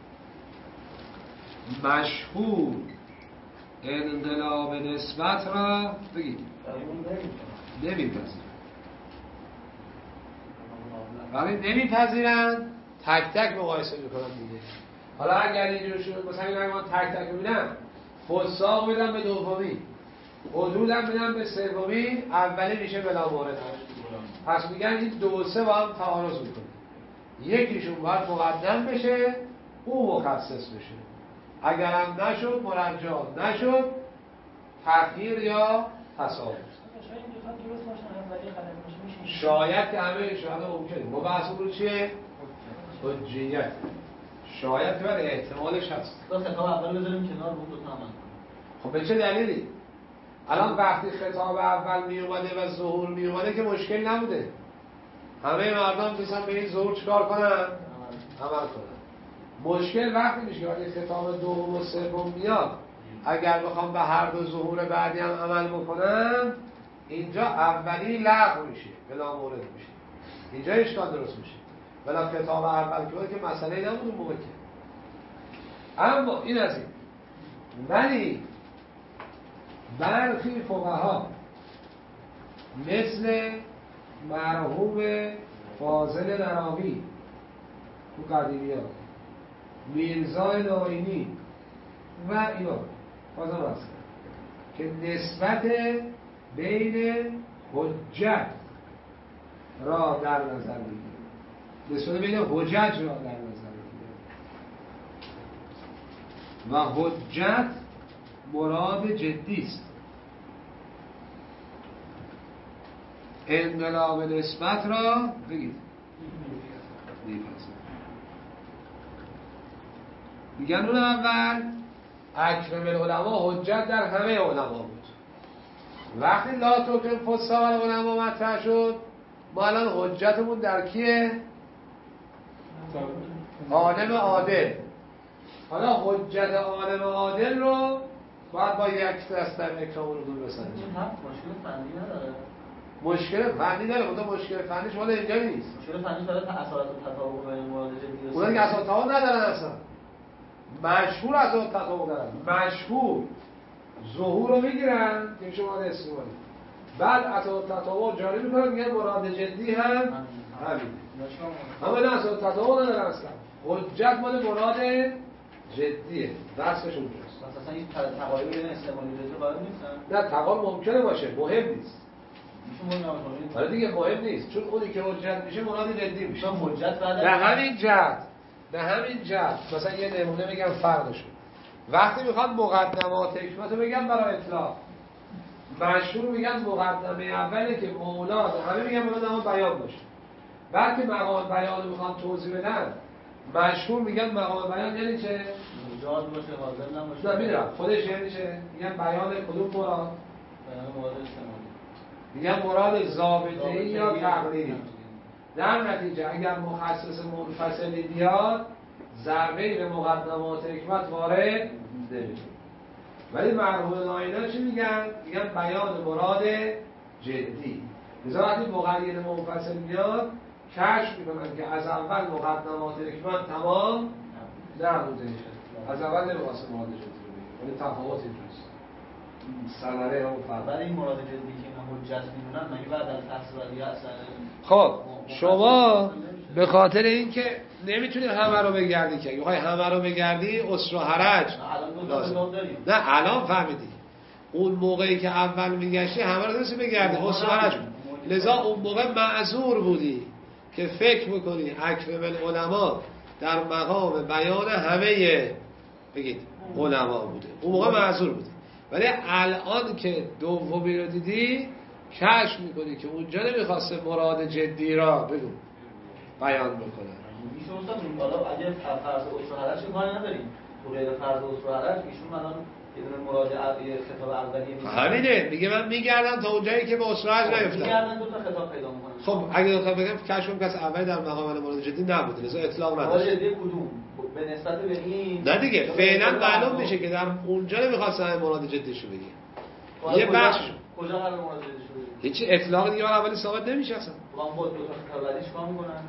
مشهور انقلاب نسبت را بگید نمیپذیرند. ولی نمیپذیرند تک تک مقایسه میکنن دیگه. حالا اگر اینجور شد مثلا اگر من تک تک میبینم فساق میدم به دومی، حدودم میدم به سومی، اولی میشه بلا مورد. پس میگن این دو سه با هم تعارض میکنه، یکیشون باید مقدم بشه او مخصص بشه، اگر هم نشد مرجع نشد تأخیر یا تساوی. شاید که همه شاید ممکنه. ما بحث رو چیه؟ حجیت. شاید که برای احتمالش هست. تا خطاب اول بذاریم کنار بود دو تا عمل. خب به چه دلیلی؟ الان وقتی خطاب اول می اومده و ظهور می اومده که مشکل نبوده. همه مردم می‌خواستن به این ظهور چیکار کنن؟ عمل کنن. مشکل وقتی میشه که وقتی خطاب دوم و سوم میاد اگر بخوام به هر دو ظهور بعدی هم عمل بکنم اینجا اولی لغو میشه، بلا مورد میشه. اینجا اشکال درست میشه. بلا خطاب اول که بود که مسئله نبود اون موقع که. اما این از این. ولی برخی فقها مثل مرحوم فاضل نراقی تو قدیمیات، میرزای ناینی و اینا بازم هستن که نسبت بین حجت را در نظر بگیریم، نسبت بین حجج را در نظر بگیریم و حجت مراد جدی است. انقلاب نسبت را بگید میگن اون اول اکرم العلماء حجت در همه علما بود. وقتی لا تکرم فساق العلماء مطرح شد ما الان حجتمون در کیه؟ عالم عادل. حالا حجت عالم عادل رو باید با یک دست در اکرام العلوم بسنجیم. مشکل فنی نداره. مشکل فنی داره، خدا مشکل فنیش مال اینجا نیست. مشکل فنیش داره تا اصالت و تطابق بین مراد جدی و اونا که اصالت تطابق ندارن اصلا. مشهور اصالت تطابق دارن. مشهور ظهور رو میگیرن که شما استعمالی. بعد اصالت تطابق جاری میکنن میگن مراد جدی هم همین. اما نه اصالت تطابق ندارن اصلا. حجت مال مراد جدیه. درسش اونجاست. اصلا این تقابل بین استعمالی و جدی قائل نیستن. نه تقابل ممکنه باشه، مهم نیست. حالا دیگه مهم نیست چون اونی که حجت میشه مراد جدی میشه. حجت بعد به همین جهت به همین جهت مثلا یه نمونه میگم فرقشون. وقتی میخواد مقدمات حکمت رو بگم برای اطلاع، مشهور میگن مقدمه اوله که مولاد، همه میگن مقدمه بیان باشه. وقتی مقام بیان رو میخوان توضیح بدن مشهور میگن مقام بیان یعنی چه؟ مجاز باشه، حاضر نباشه. نه میدونم خودش یعنی چه؟ میگن بیان کدوم مراد؟ بیان مراد استعمالی. میگن مراد ضابطه‌ای یا تقریری. در نتیجه اگر مخصص منفصلی بیاد ضربه‌ای به مقدمات حکمت وارد نمیشه. ولی مرحوم ناینا چی میگن؟ میگن بیان مراد جدی. مثلا وقتی مقید منفصل میاد کشف میکنن که از اول مقدمات حکمت تمام نبوده، از اول نمیخواست مراد جدی رو بگیم، ولی تفاوت اینجاست. ثمره اون فرق. برای این مراد جدی که اینا حجت میدونن مگه بعد از تفسیر اصلا خب شما به خاطر اینکه نمیتونی همه رو بگردی که میخوای همه رو بگردی اسر و حرج لازم. نه الان فهمیدی اون موقعی که اول میگشتی همه رو نمیتونی بگردی اسر و حرج، لذا اون موقع معذور بودی که فکر میکنی اکرم العلماء در مقام بیان همه بگید علما بوده، اون موقع معذور بودی. ولی الان که دومی رو دیدی کشف میکنی که اونجا نمیخواسته مراد جدی را بگو بیان بکنه. میشه اصلا بالا اگه فرض اصل حرج کاری نداریم تو غیر فرض اصل حرج ایشون الان یه دونه مراد خطاب اولیه میشه. همینه میگه من میگردم تا اونجایی که به اصل حرج نیفتم. میگردن دو تا خطاب پیدا میکنن. خب اگه دو تا بگم کشف کنم کس اول در مقام مراد جدی نبوده، لذا اطلاق نداره. مراد جدی کدوم؟ به نسبت به این نه دیگه فعلا معلوم میشه که در اونجا نمیخواستن مراد جدیشو بگی. یه بخش کجا قرار مراد جدیشو بگی؟ هیچ اطلاق دیگه اولی ثابت نمیشه اصلا. وام خود دو تا خطاب بعدیش کار میکنن.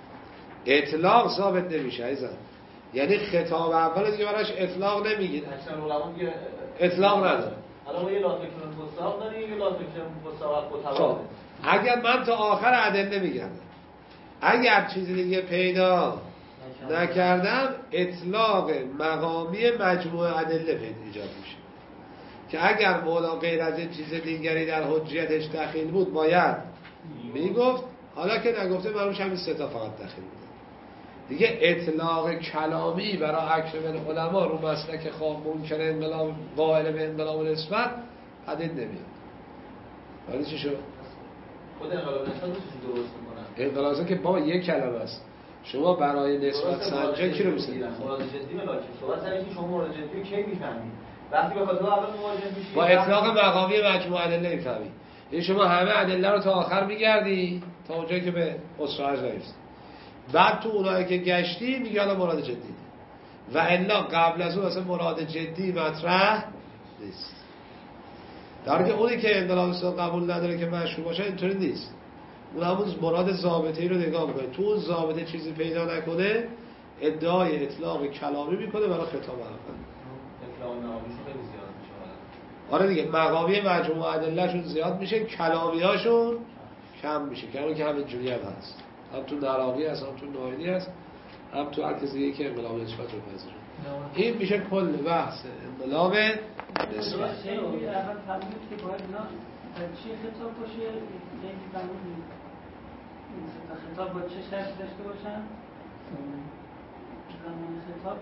اطلاق ثابت نمیشه عزیزم، یعنی خطاب اول دیگه براش اطلاق نمیگید، اصلا علما دیگه اطلاق نداره. حالا ما یه لاتکرون فساق داریم، یه لاتکرون فساق متواضع. اگر من تا آخر ادله میگردم اگر چیزی دیگه پیدا نکردم اطلاق مقامی مجموعه ادله پیدا ایجاد میشه که اگر مولا غیر از این چیز دیگری در حجیتش دخیل بود باید میگفت، حالا که نگفته معلومش همین سه تا فقط دخیل بود. دیگه اطلاق کلامی برای اکرم العلماء رو مسلک خواب منکر انقلاب قائل به انقلاب نسبت پدید نمیاد. ولی چی شد؟ خود انقلاب نسبت رو چیزی درست میکنن؟ انقلاب نسبت که با یک کلمه است. شما برای نسبت سنجا کی رو میسنید؟ مراد جدی ملاکی صحبت سر اینکه شما مراد جدی رو کی میفهمید؟ وقتی به خاطر اول مواجه میشید با اطلاق مقامی مجموعه ادله میفهمید. یعنی شما همه ادله رو تا آخر میگردی تا اونجایی که به اصلاحش نرسید. بعد تو اونایی که گشتی میگی حالا مراد جدی و الا قبل از اون اصلا مراد جدی مطرح نیست. در حالی که اونی که انقلاب اسلام قبول نداره که مشروع باشه اینطوری نیست، اون همون مراد ضابطه‌ای رو نگاه میکنه، تو اون ضابطه چیزی پیدا نکنه ادعای اطلاق کلامی میکنه برای خطاب اول. اطلاق نهاییش خیلی زیاد میشه. آره دیگه مقامی مجموعه ادلهشون زیاد میشه، کلامیاشون کم میشه، که که همین جوری هم هست، هم تو نراقی هست، هم تو ناینی هست، هم تو هر کسی دیگه که انقلاب نسبت رو پذیره. این میشه کل بحث انقلاب نسبت. اول فرمودید که باید اینا چی خطاب باشه، یکی فرمودید این خطاب با چه شرط داشته باشن؟ زمان خطاب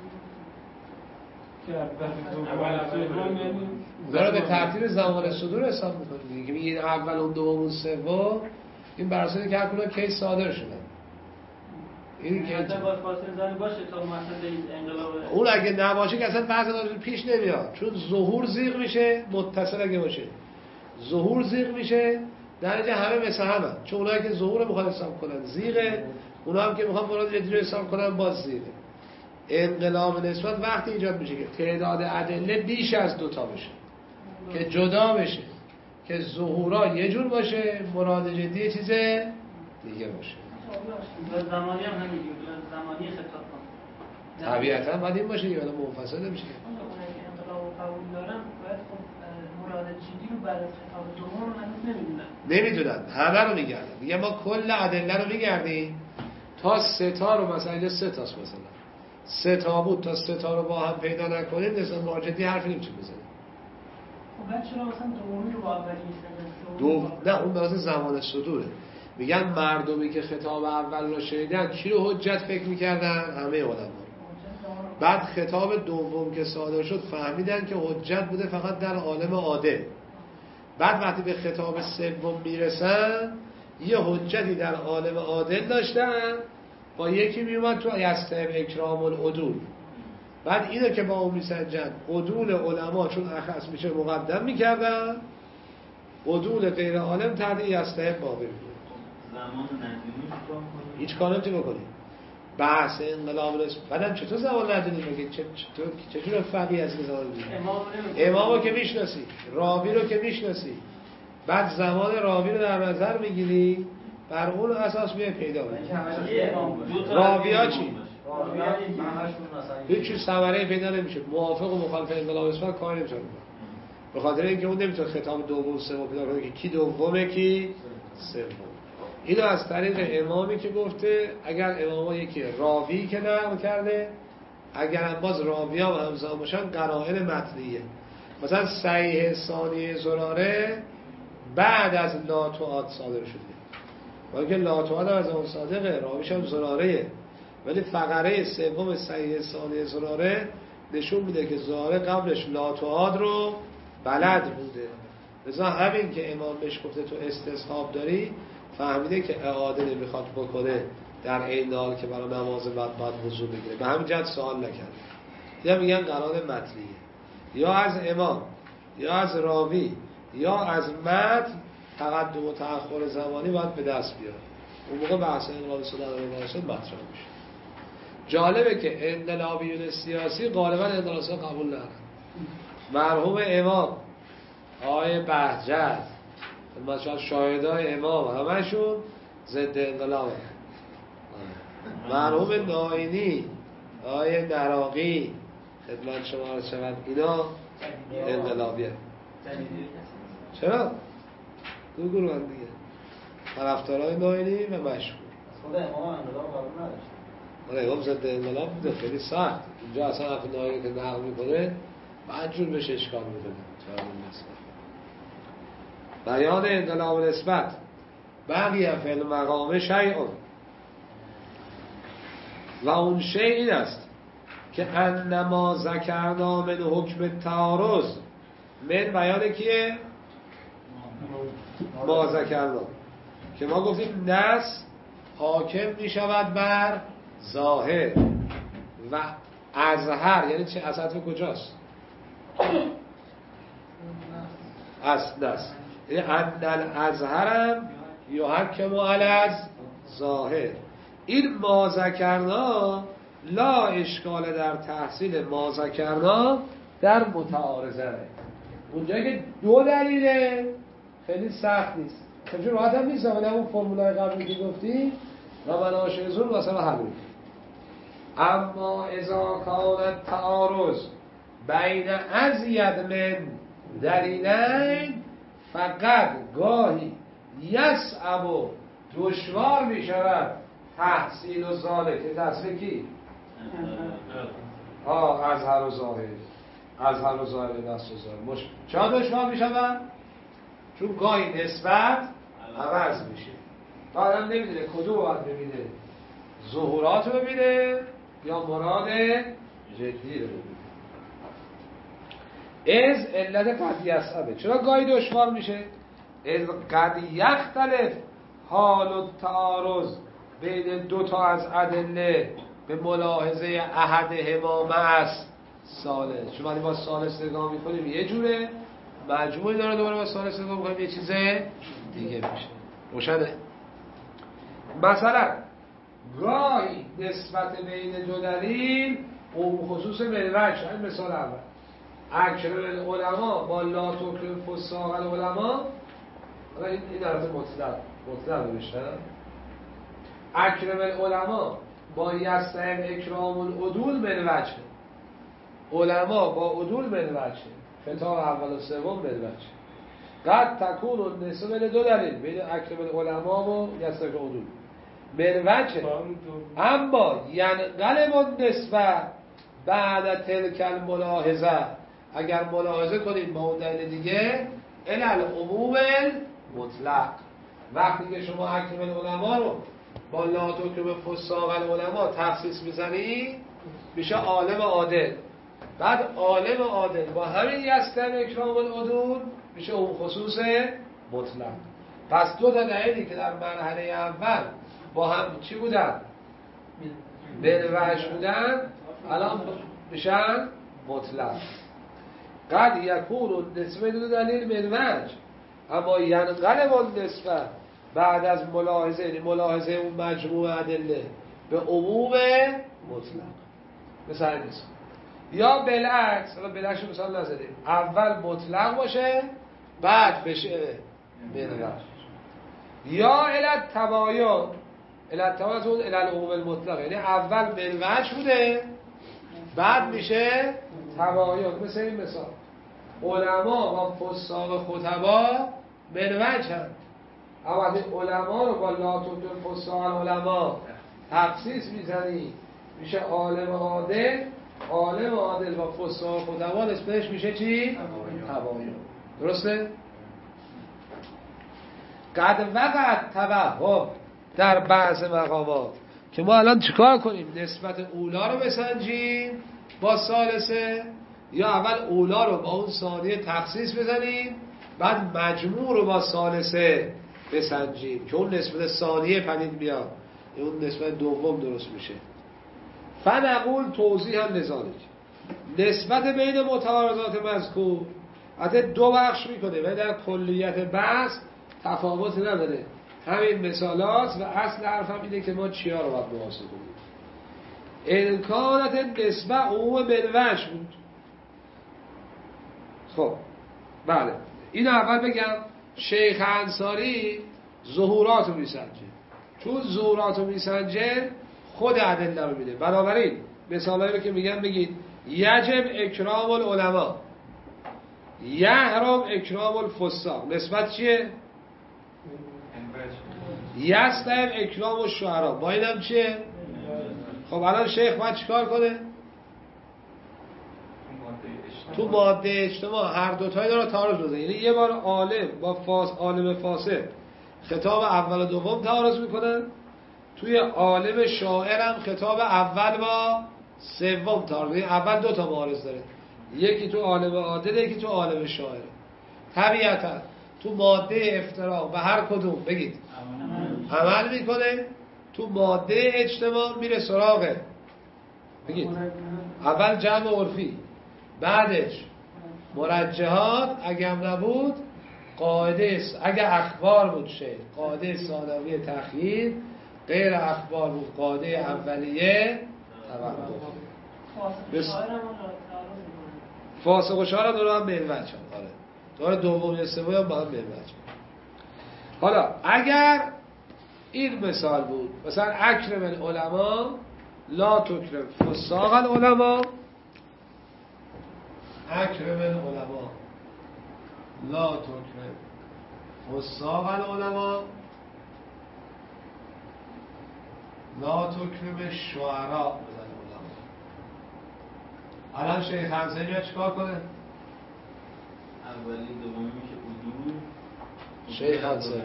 داره به ترتیب زمان صدور حساب میکنه دیگه، میگه اول اون دوم اون سوم، این بر اساس اینکه هر کدوم کیس صادر شدن. این که مثلا باید فاصله زمانی باشه تا مثلا این انقلاب اون اگه نباشه که اصلا بحث پیش نمیاد، چون ظهور زیغ میشه، متصل اگه باشه ظهور زیغ میشه، در نتیجه همه مثل همه، چون اونایی که ظهور رو میخوان حساب کنن زیغه، اونا هم که میخوان مراد جدی رو حساب کنن باز زیغه. انقلاب نسبت وقتی ایجاد میشه که تعداد ادله بیش از دوتا بشه، که جدا بشه، که ظهورا یه جور باشه، مراد جدی یه چیز دیگه باشه. زمانی هم همینجور زمانی خطاب کنه طبیعتا باید این باشه، یه منفصل نمیشه. اونایی که انقلاب و قبول دارن باید خب مراد جدی رو بعد از خطاب دوم رو هنوز نمیدونن نمیدونن، همه رو میگردن. میگه ما کل ادله رو میگردیم تا سه تا رو، مثلا اینجا سه تاست، مثلا سه تا بود تا سه تا رو با هم پیدا نکنیم مثلا ماجدی حرفی نمیشه بزنیم. خب بعد چرا مثلا دومی رو با اولی میسنن؟ دو نه اون به زمان صدوره. میگن مردمی که خطاب اول رو شنیدن چی رو حجت فکر میکردن؟ همه علما. بعد خطاب دوم که صادر شد فهمیدن که حجت بوده فقط در عالم عادل. بعد وقتی به خطاب سوم میرسن یه حجتی در عالم عادل داشتن، با یکی میومد تو یستهم اکرام العدول، بعد اینو که با اون میسنجن عدول علما چون اخص میشه مقدم میکردن، عدول غیر عالم تحت یستهم باقی بود. زمان ندیمش کام کنید هیچ کار نمیتونی بکنی. بحث انقلاب رسم بعدم چطور زمان ندونی مگه چطور چطور فقیه از زمان ندونی؟ امامو که میشناسی، راوی رو که میشناسی، بعد زمان راوی رو در نظر میگیری، بر اون اساس میای پیدا کنی. دو تا راویا چی؟ راویا همشون مثلا هیچ چیز ثمره پیدا نمیشه. موافق و مخالف انقلاب اثبات کار نمیشه. به خاطر اینکه اون نمیتونه خطاب دوم سوم پیدا کنه که کی دومه کی سوم. اینو از طریق امامی که گفته اگر اماما یکی راوی که نقل کرده، اگر هم باز راوی هم همزمان باشن قرائن متنیه. مثلا صحیح ثانی زراره بعد از لاتوعات صادر شده، با اینکه لاتوعات از اون صادقه، راویش هم زراره، ولی فقره سوم صحیح ثانی زراره نشون میده که زراره قبلش لاتوعات رو بلد بوده. لذا همین که امام بهش گفته تو استصحاب داری، فهمیده که اعاده نمیخواد بکنه در این حال که برای نماز بعد بعد وضو بگیره، به همین جهت سوال نکرده. یا میگن قرار متنیه، یا از امام یا از راوی یا از متن تقدم و تأخر زمانی باید به دست بیاره. اون موقع بحث انقلاب صدر و مطرح میشه. جالبه که انقلابیون سیاسی غالبا انقلاب قبول ندارن. مرحوم امام آقای بهجت مثلا شاهدای امام همشون ضد انقلابه. مرحوم ناینی آقای نراقی خدمت شما عرض شود اینا انقلابیه. چرا؟ دو گروه هم دیگه، طرفدارای ناینی و مشهور. خود امام انقلاب قبول نداشت. آره امام ضد انقلاب بوده، خیلی سخت. اینجا اصلا حرف ناینی که نقل میکنه بعد جور بهش اشکال میکنه. بیان انقلاب نسبت بقیه فی المقام شیء و اون شیء این است که انما ذکرنا من حکم تعارض من بیان کیه؟ ما ذکرنا که ما گفتیم نص حاکم می شود بر ظاهر و ازهر، یعنی چه؟ از حرف کجاست؟ از نص، یعنی ان الازهرم یحکم علی از ظاهر. این ما ذکرنا لا اشکال در تحصیل ما ذکرنا در متعارضه. اونجایی که دو دلیله خیلی سخت نیست، خیلی راحت هم نیست. ولی همون فرمولای قبلی که گفتی و مناشه زور مثلا حل می‌کنه. اما اذا کان تعارض بین ازید من دلیلین فقط گاهی یصعب و دشوار می شود تحصیل و ذالک. تحصیل کی؟ آه از هر و ظاهر، از هر و ظاهر دست و ظاهر مش... چرا دشوار می شود؟ چون گاهی نسبت عوض میشه، تا آدم نمیدونه کدوم باید ببینه، ظهورات رو ببینه یا مراد جدی رو ببینه. از علت قد یصعبه. چرا گاهی دشوار میشه؟ از قد یختلف حال و تعارض بین دو تا از ادله به ملاحظه احد همامه است ثالث. شما با ثالث نگاه میکنیم یه جوره، مجموعی داره دوباره با ثالث نگاه میکنیم یه چیز دیگه میشه. روشنه؟ مثلا گاهی نسبت بین دو دلیل اون خصوص ملوچ. این مثال اول اکرم العلماء با لا تکرم فساق العلماء. این این در مطلق مطلق نوشتن. اکرم العلماء با یستهم اکرام العدول من وجه. علما با عدول من وجه. فتاح اول و سوم من وجه. قد تکون النسبه بین دو دلیل، بین اکرم العلماء و یستهم العدول من وجه. اما ینقلب النسبه بعد تلک الملاحظه، اگر ملاحظه کنید با اون دلیل دیگه، الی العموم مطلق. وقتی که شما اکرم العلماء رو با لا تکرم فساق العلماء تخصیص میزنی میشه عالم عادل. بعد عالم عادل با همین یستهم اکرام العدول میشه اون خصوص مطلق. پس دو تا دلیلی که در مرحله اول با هم چی بودن؟ بالوجه بودن، الان میشن مطلق. قد یکون النسبه دو دلیل بالوجه، اما ینقلب النسبه بعد از ملاحظه، یعنی ملاحظه اون مجموعه ادله به عموم مطلق. مثلا نیست یا بالعکس، حالا بالعکس مثال نزدیم، اول مطلق باشه بعد بشه بالوجه. یا علت تباین، علت تباین اون علت عموم المطلق، یعنی اول منوج بوده بعد میشه تباین. مثل این مثال علما و فساق خطبا منوج هم، اما وقتی علما رو با لا تکن فساق علما تخصیص میزنی میشه عالم عادل، عالم عادل و فساق خطبا نسبتش میشه چی؟ تباین. درسته؟ قد وقت توهم در بعض مقامات که ما الان چیکار کنیم؟ نسبت اولا رو بسنجیم با ثالثه، یا اول اولا رو با اون ثانیه تخصیص بزنیم بعد مجموع رو با ثالثه بسنجیم که اون نسبت ثانیه پدید بیاد، اون نسبت دوم درست میشه. فنقول توضیح هم لذالک، نسبت بین متعارضات مذکور حتی دو بخش میکنه و در کلیت بحث تفاوت نداره، همین مثالات و اصل حرفم اینه که ما چیا رو باید محاسبه کنیم. امکانات نسبت عموم منوج بود. خب بله این اول بگم شیخ انصاری ظهورات رو میسنجه، چون ظهورات رو میسنجه خود ادله رو میده. بنابراین مثالایی رو که میگم بگید یجب اکرام العلماء، یحرم اکرام الفساق، نسبت چیه؟ یستهم اکرام الشعراء، با اینم چیه؟ خب الان شیخ باید چیکار کنه؟ تو ماده اجتماع هر دوتایی داره تعارض بزنه، یعنی یه بار عالم با فاس عالم فاسد خطاب اول و دوم تعارض میکنن، توی عالم شاعر هم خطاب اول با سوم تعارض، یعنی اول دو تا معارض داره، یکی تو عالم عادل یکی تو عالم شاعر. طبیعتا تو ماده افتراق و هر کدوم بگید عمل میکنه، تو ماده اجتماع میره سراغه بگید اول جمع عرفی بعدش مرجحات، اگه هم نبود قاعده، اگه اخبار بود شه قاعده ثانویه تخییر، غیر اخبار بود قاعده اولیه توقف. فاسق و شاعر هم داره هم منوج هم داره دوم یا سوم هم با هم منوج. حالا اگر این مثال بود مثلا اکرم العلماء لا تکرم فساق العلماء، اکرم العلماء لا تکرم فساق العلماء لا تکرم الشعراء العلماء. الان شیخ انصاری میاد چیکار کنه؟ اولی دومی میشه عدول، شیخ انصاری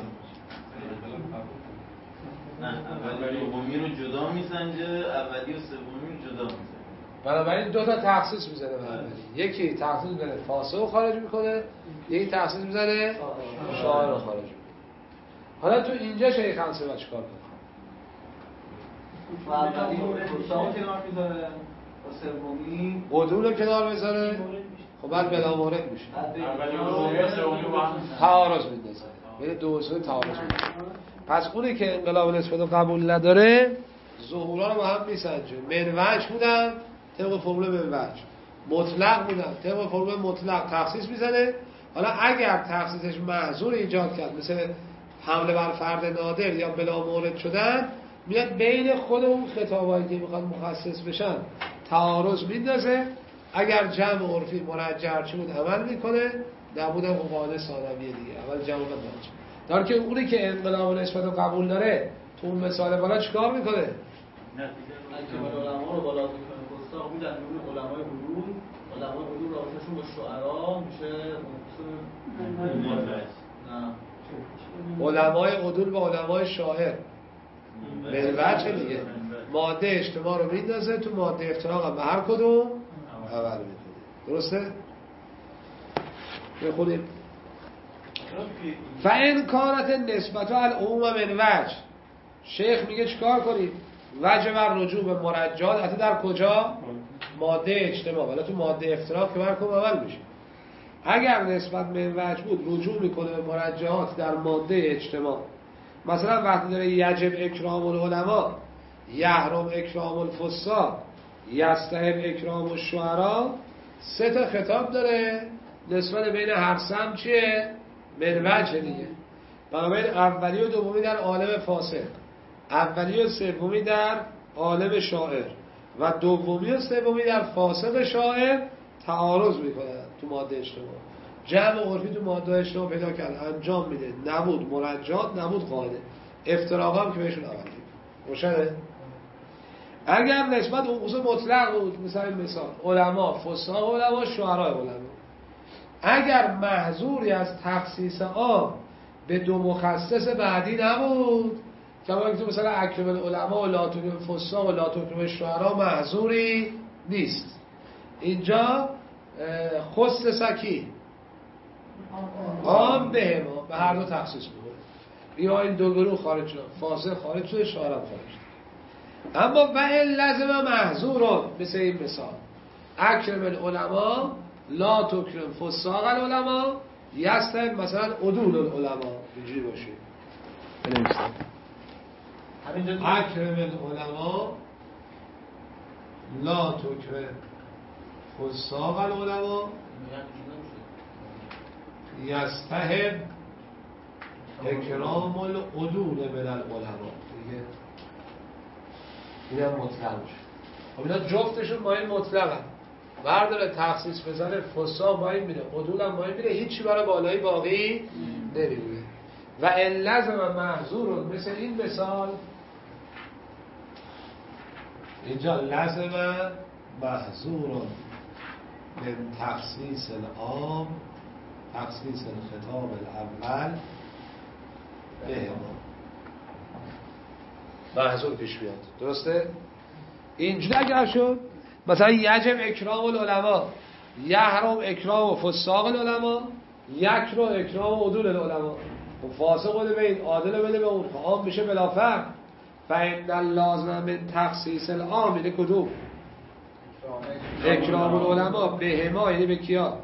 نه اولی دومی رو جدا میسنجه، اولی و سومی رو جدا میسنجه. بنابراین دو تا تخصیص میزنه اولی، یکی تخصیص میزنه فاسق رو خارج میکنه، یکی تخصیص میزنه شاعر رو خارج میکنه. حالا تو اینجا شیخ انصاری باید چیکار کنه؟ اولی فساق کنار میذاره و سومی عدول رو کنار میذاره، خب بعد بلا مورد میشه، اولی و دومی سومی با هم تعارض میندازه، یعنی دو اصول تعارض میندازه. پس اونی که انقلاب نسبت رو قبول نداره ظهورا رو با هم میسنجه، منوج بودن طبق فرمول منوج، مطلق بودن طبق فرمول مطلق تخصیص میزنه. حالا اگر تخصیصش محظور ایجاد کرد مثل حمله بر فرد نادر یا بلا مورد شدن، میاد بین خود اون خطابایی که میخواد مخصص بشن تعارض میندازه. اگر جمع عرفی مرجح چی بود عمل میکنه، نبودن اون قاعده ثانویه دیگه اول جمع و مرجح. در که اونی که انقلاب نسبت رو قبول داره تو اون مثال بالا چیکار میکنه؟ اکرم العلماء رو بالا میکنه فساق میدن اون علمای حدود، علمای حدود رابطهشون با شعرا میشه نه علمای عدول با علمای شاعر بالوجه دیگه، ماده اجتماع رو میندازه تو ماده افتراق هم به هر کدوم اول میکنه. درسته؟ بخونیم فَإِنْ كَانَتِ النِّسْبَةُ الْعُمُومَ مِنْ وَجْهٍ. شیخ میگه چیکار کنیم؟ وجه بر رجوع به مرجحات، حتی در کجا؟ ماده اجتماع، ولی تو ماده افتراق که برکم اول میشه. اگر نسبت من وجه بود رجوع میکنه به مرجحات در ماده اجتماع. مثلا وقتی داره یجب اکرام العلماء، یحرم اکرام الفساق، یستحب اکرام الشعراء، سه تا خطاب داره نسبت بین هر سم چیه؟ من وجه دیگه. بنابراین اولی و دومی در عالم فاسق، اولی و سومی در عالم شاعر و دومی و سومی در فاسق شاعر تعارض میکنن تو ماده اجتماع. جمع عرفی تو ماده اجتماع پیدا کرد، انجام میده، نبود مرجعات، نبود قاعده، افتراق هم که بهشون آوردیم. روشنه؟ اگر نسبت اون اصول مطلق بود، مثلا مثال علما، فساق علما، شعرای علما، اگر محظوری از تخصیص عام به دو مخصص بعدی نبود، کما که تو مثلا اکرم العلماء و لا تکرم الفساق و لا تکرم الشعراء محظوری نیست. اینجا خص سکی عام به ما به هر دو تخصیص میکنه. یا این دو گروه خارج شد، فاسق خارج شد، شعرا خارج شد. اما و این لازم محظور، مثل این مثال اکرم العلماء لا تکرم فساق العلماء یستن مثلا عدول العلماء، اینجوری باشه بنویسن اکرم العلماء لا تکرم فساق العلماء یستحب اکرام العدول من العلماء. دیگه این هم مطلق میشه. خب اینا جفتشون با این مطلق هم برداره تخصیص بزنه، فساق با این میره، عدول هم با این میره، هیچی برای بالایی باقی نمیمونه. و ان لزم محظور، مثل این مثال اینجا لزم محظور من تخصیص العام تخصیص الخطاب الاول به محظور پیش بیاد. درسته؟ اینجوری اگر شد مثلا یجب اکرام العلماء، یحرم اکرام و فساق العلماء، یکرم اکرام و عدول العلماء. و فاسق بده به این، عادل بده به اون، عام میشه بلا فرق. فإن اللازم من تخصیص العام اینه کدوم؟ اکرام العلماء به ما، یعنی به کیا؟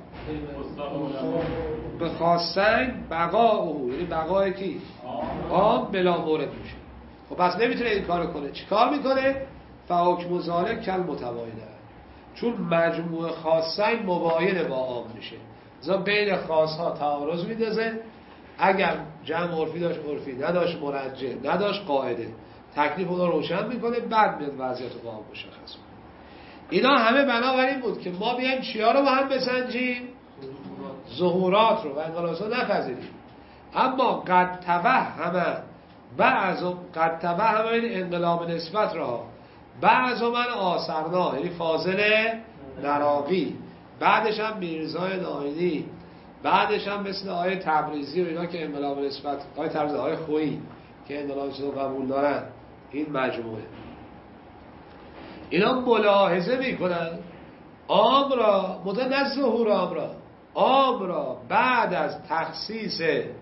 به خاصین بقا او، یعنی بقای کی؟ عام بلا مورد میشه. خب پس نمیتونه این کارو کنه. چی کار میکنه؟ فحکم ذالک کل متباینه، چون مجموع خاصین مباین با عام میشه، لذا بین خاصها تعارض میندازه. اگر جمع عرفی داشت عرفی، نداشت مرجع، نداشت قاعده، تکلیف اون رو روشن میکنه، بعد میاد وضعیت قائم مشخص میکنه. اینا همه بنابراین بود که ما بیایم چیا رو با هم بسنجیم؟ ظهورات رو و انقلابات رو نپذیریم. اما قد توهم بعض قد توهم این انقلاب نسبت را بعض من آثرنا، یعنی فاضل نراقی، بعدش هم میرزای ناینی، بعدش هم مثل آیه تبریزی و اینا که انقلاب نسبت، آیه تبریزی، آیه خویی که انقلاب نسبت قبول دارن، این مجموعه اینا ملاحظه میکنن عام را متن ظهور عام را عام را بعد از تخصیص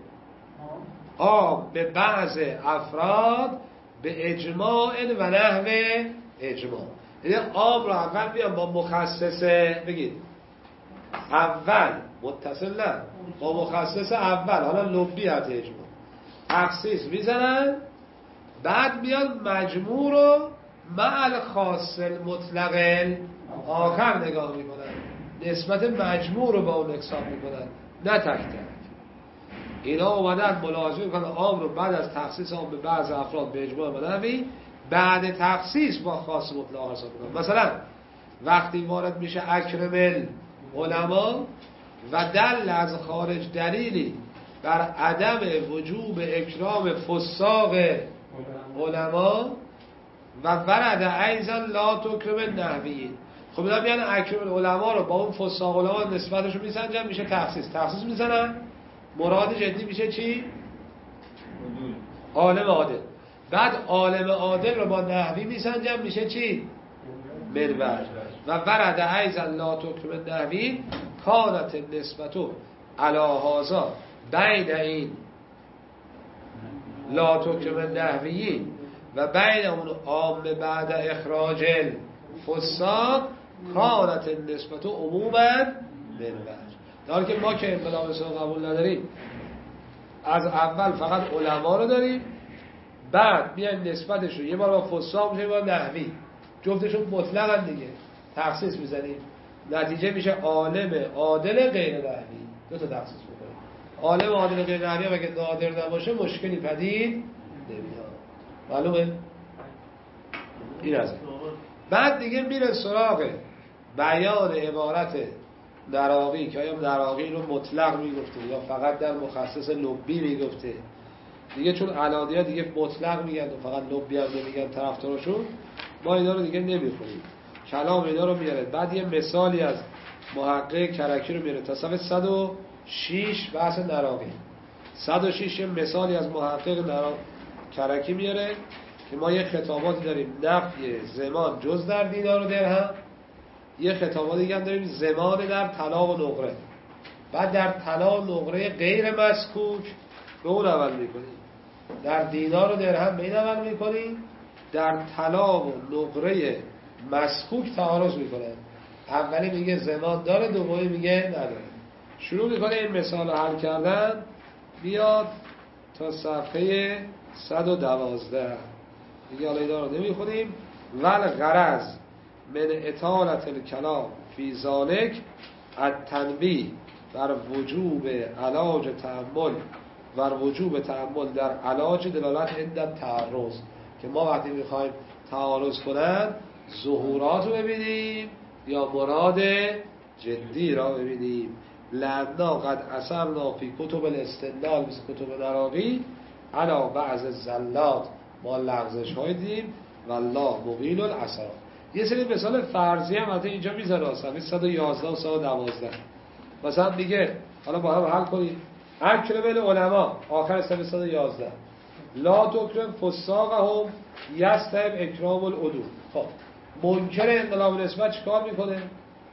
عام به بعض افراد به اجماع و نحو اجماع، یعنی عام را اول بیان با مخصص، بگید اول متصل نه با مخصص اول، حالا لبیت اجماع تخصیص میزنن، بعد بیان مجموع رو مع الخاص المطلق آخر نگاه میکنن، نسبت مجموع رو با اون حساب میکنن، نه تک تک. اینا اومدن ملاحظه میکنن عام رو بعد از تخصیص عام به بعض افراد به اجماع مدنوی، بعد تخصیص با خاص مطلق حساب میکنن. مثلا وقتی وارد میشه اکرم العلماء و دل از خارج دلیلی بر عدم وجوب اکرام فساق علما و ورد ایضا لا تکرم نحویین. خب اینا بیان اکرم العلماء رو با اون فساق علما نسبتش رو میسنجن، میشه تخصیص تخصیص میزنن، مراد جدی میشه چی؟ عالم عادل. بعد عالم عادل رو با نحوی میسنجن، میشه چی؟ منبر. و ورد ایضا لا تکرم نحویین کانت نسبتو علی هذا بین این لا تکرم نحویین و بین اون عام بعد اخراج الفساق کانت نسبتو عموما منبر. در حالی که ما که انقلاب اسلام قبول نداریم، از اول فقط علما رو داریم، بعد میایم نسبتش رو یه بار با فساق میشه، یه بار نحوی، جفتشون مطلقاً دیگه تخصیص میزنیم، نتیجه میشه عالم عادل غیر نحوی. دو تا تخصیص میکنیم، عالم عادل غیر نحوی هم اگه نادر نباشه مشکلی پدید نمیاد. معلومه؟ این از این. بعد دیگه میره سراغ بیان عبارت دراغی که آیا دراغی رو مطلق میگفته یا فقط در مخصص لبی میگفته. دیگه چون علادی ها دیگه مطلق میگن و فقط لبی هم نمیگن طرفدارشون، ما اینا رو دیگه نمیخونیم. کلام اینا رو میاره. بعد یه مثالی از محقق کرکی رو میاره تا صفحه صد و شش بحث دراغی. صد و شش یه مثالی از محقق دراغی کرکی میاره که ما یه خطاباتی داریم نفی زمان جز در دینار و درهم، یه خطابات دیگه هم داریم زمان در طلا و نقره. بعد در طلا و نقره غیر مسکوک به اون عمل میکنیم، در دینار و درهم به این عمل میکنیم، در طلا و نقره مسکوک تعارض میکنه. اولی میگه زمان داره، دومی میگه نداره. شروع میکنه این مثال رو حل کردن. بیاد تا صفحه صد و دوازده دیگه حالا اینا رو نمیخونیم. ول غرض من اطالت الکلام فی ذالک التنبیه بر وجوب علاج تأمل و وجوب تأمل در علاج دلالت عند تعرض، که ما وقتی میخوایم تعارض کنن ظهورات رو ببینیم یا مراد جدی را ببینیم. لعنا قد اثرنا فی کتب الاستدلال مثل کتب دراغی علا بعض الزلات ما لغزش های دیم والله مقیل الاثرات. یه سری مثال فرضی هم حتی اینجا میذاره صفحه صد و یازده و صد و دوازده. مثلا میگه حالا با هم حل کنید. اکرم العلماء آخر صفحه صد و یازده لا تکرم فساقهم یستهب اکرام العدو. خب منکر انقلاب نسبت چیکار میکنه؟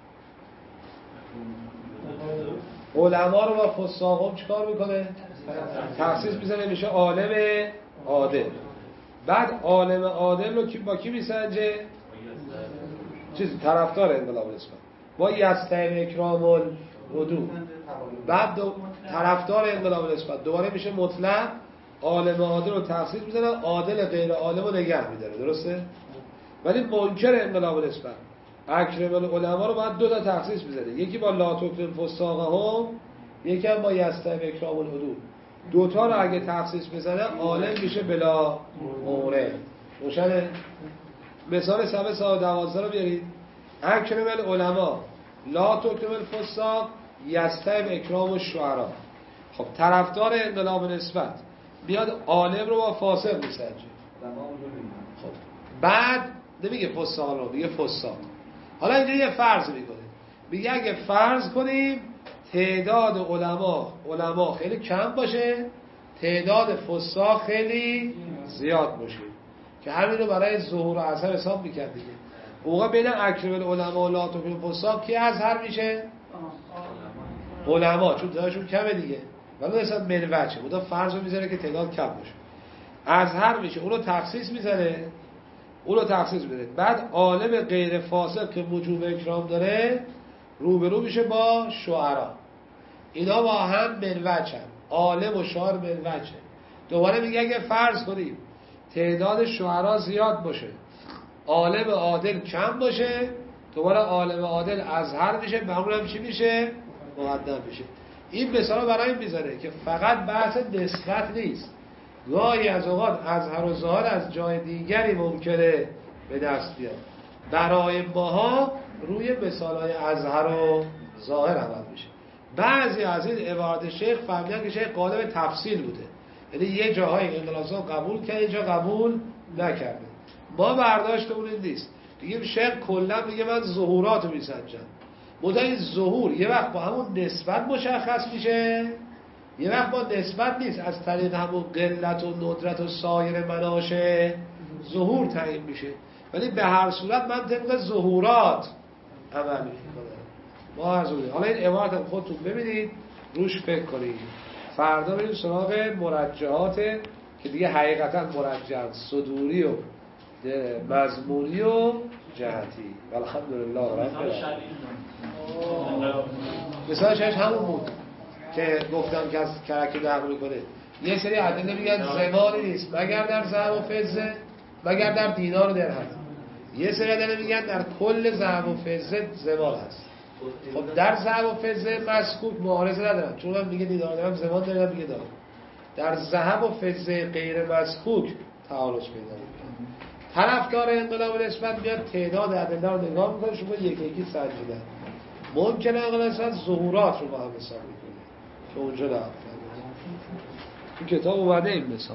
علما رو با فساقهم چیکار میکنه؟ تخصیص میزنه میشه عالم عادل. بعد عالم عادل رو با کی میسنجه؟ چیز طرفدار انقلاب نسبت با یستهب اکرام العدو. بعد دو... طرفدار انقلاب نسبت دوباره میشه مطلق، عالم عادل رو تخصیص میزنه، عادل غیر عالم رو نگه میداره. درسته؟ ولی منکر انقلاب نسبت اکرم العلماء رو باید دو تا تخصیص بزنه، یکی با لا تکرم فساقهم، یکی هم با یستهب اکرام العدو. دو تا رو اگه تخصیص بزنه عالم میشه بلا مورد. روشنه؟ مثال صفحه صد و دوازده رو بیارید. اکرم العلماء لا تکرم الفساق یستهب اکرام الشعراء. خب طرفدار انقلاب نسبت بیاد عالم رو با فاسق میسنجه. خب بعد نمیگه فساق رو، میگه فساق. حالا اینجا یه فرض میکنه، میگه اگه فرض کنیم تعداد علما علما خیلی کم باشه، تعداد فساق خیلی زیاد باشه، که همین رو برای ظهور و اثر حساب میکرد دیگه. موقع بین اکرم العلماء و لا تکرم الفساق کی اظهر میشه؟ علما، چون تعدادشون کمه دیگه. ولی مثلا منوچه بودا فرض رو میذاره که تعداد کم باشه، اظهر میشه، اون رو تخصیص میذاره، اون رو تخصیص میده. بعد عالم غیر فاسق که وجوب اکرام داره روبرو میشه با شعرا. اینا با هم منوچن، عالم و شاعر منوچه. دوباره میگه اگه فرض کنیم تعداد شعرا زیاد باشه، عالم عادل کم باشه، دوباره عالم عادل اظهر میشه، معمولا چی میشه؟ مقدم میشه. این مثلا برای این میزنه که فقط بحث نسبت نیست، گاهی از اوقات اظهر و ظاهر از جای دیگری ممکنه به دست بیاد. برای ماها روی مثالهای اظهر و ظاهر عمل میشه. بعضی از این عبارات شیخ فهمیدن که شیخ قالب تفصیل بوده، یعنی یه جاهای انقلاسا قبول کرد، اینجا قبول نکرده. ما برداشتمون این نیست، بگیم شیخ کلا میگه من ظهورات رو میسنجم. منتها این ظهور یه وقت با همون نسبت مشخص میشه، یه وقت با نسبت نیست، از طریق همون قلت و ندرت و سایر مناشه ظهور تعیین میشه. ولی به هر صورت من طبق ظهورات عمل میکنم. ما ارزوده. حالا این عبارت هم خودتون ببینید، روش فکر کنید. فردا بریم سراغ مرجعات که دیگه حقیقتا مرجع صدوری و مضمونی و جهتی. الحمدلله رب العالمین. مثلا شش همون بود که گفتم که از کرکی نقل میکنه. یه سری ادله میگن زمانی نیست مگر در ذهب و فضه، مگر در دینار و درهم. یه سری ادله میگن در کل ذهب و فضه زمان هست. خب در ذهب و فضه مسکوک معارضه ندارم، چون هم میگه دیدار دارم زمان دارم میگه دارم. در ذهب و فضه غیر مسکوک تعارض پیدا میکنه. طرفدار انقلاب نسبت میاد تعداد ادله رو نگاه میکنه، شما یکی یکی سنجیدن. ممکنه انقلاب نسبت ظهورات رو با هم حساب میکنه که اونجا نقل تو کتاب اومده این مثال.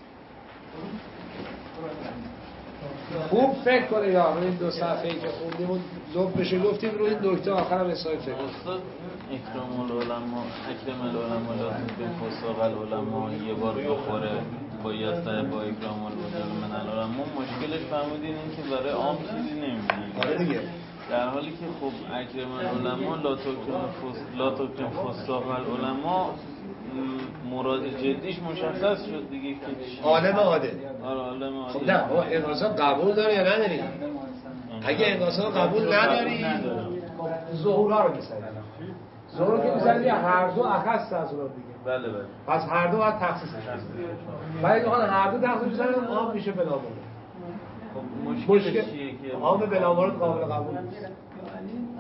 خوب فکر کنه یا این دو صفحه‌ای که خوندیم و لب بشه گفتیم رو این نکته آخرم حساب فکر. استاد اکرام العلماء اکرم العلماء لازم به فساق العلماء یه بار بخوره باید سر با اکرام العلماء من العلماء مشکلش فهمیدین این که برای عام چیزی نمی‌بینن. آره دیگه. در حالی که خب اکرم العلماء لا تکرم فس لا تکرم فساق العلماء مراد جدیش مشخص شد دیگه که عالم عادل. آره عالم عادل. خب نه بابا انقاصا قبول داره یا نداری؟ اگه انقاصا قبول نداری ظهورا رو می‌سنجی. ظهور که می‌سنجی هر دو اخص از اون دیگه. بله بله. پس هر دو باید تخصیص بشه. ولی اگه هر دو تخصیص بشن عام میشه بلا مورد. خب مشکل چیه که عام بلا مورد قابل قبول نیست.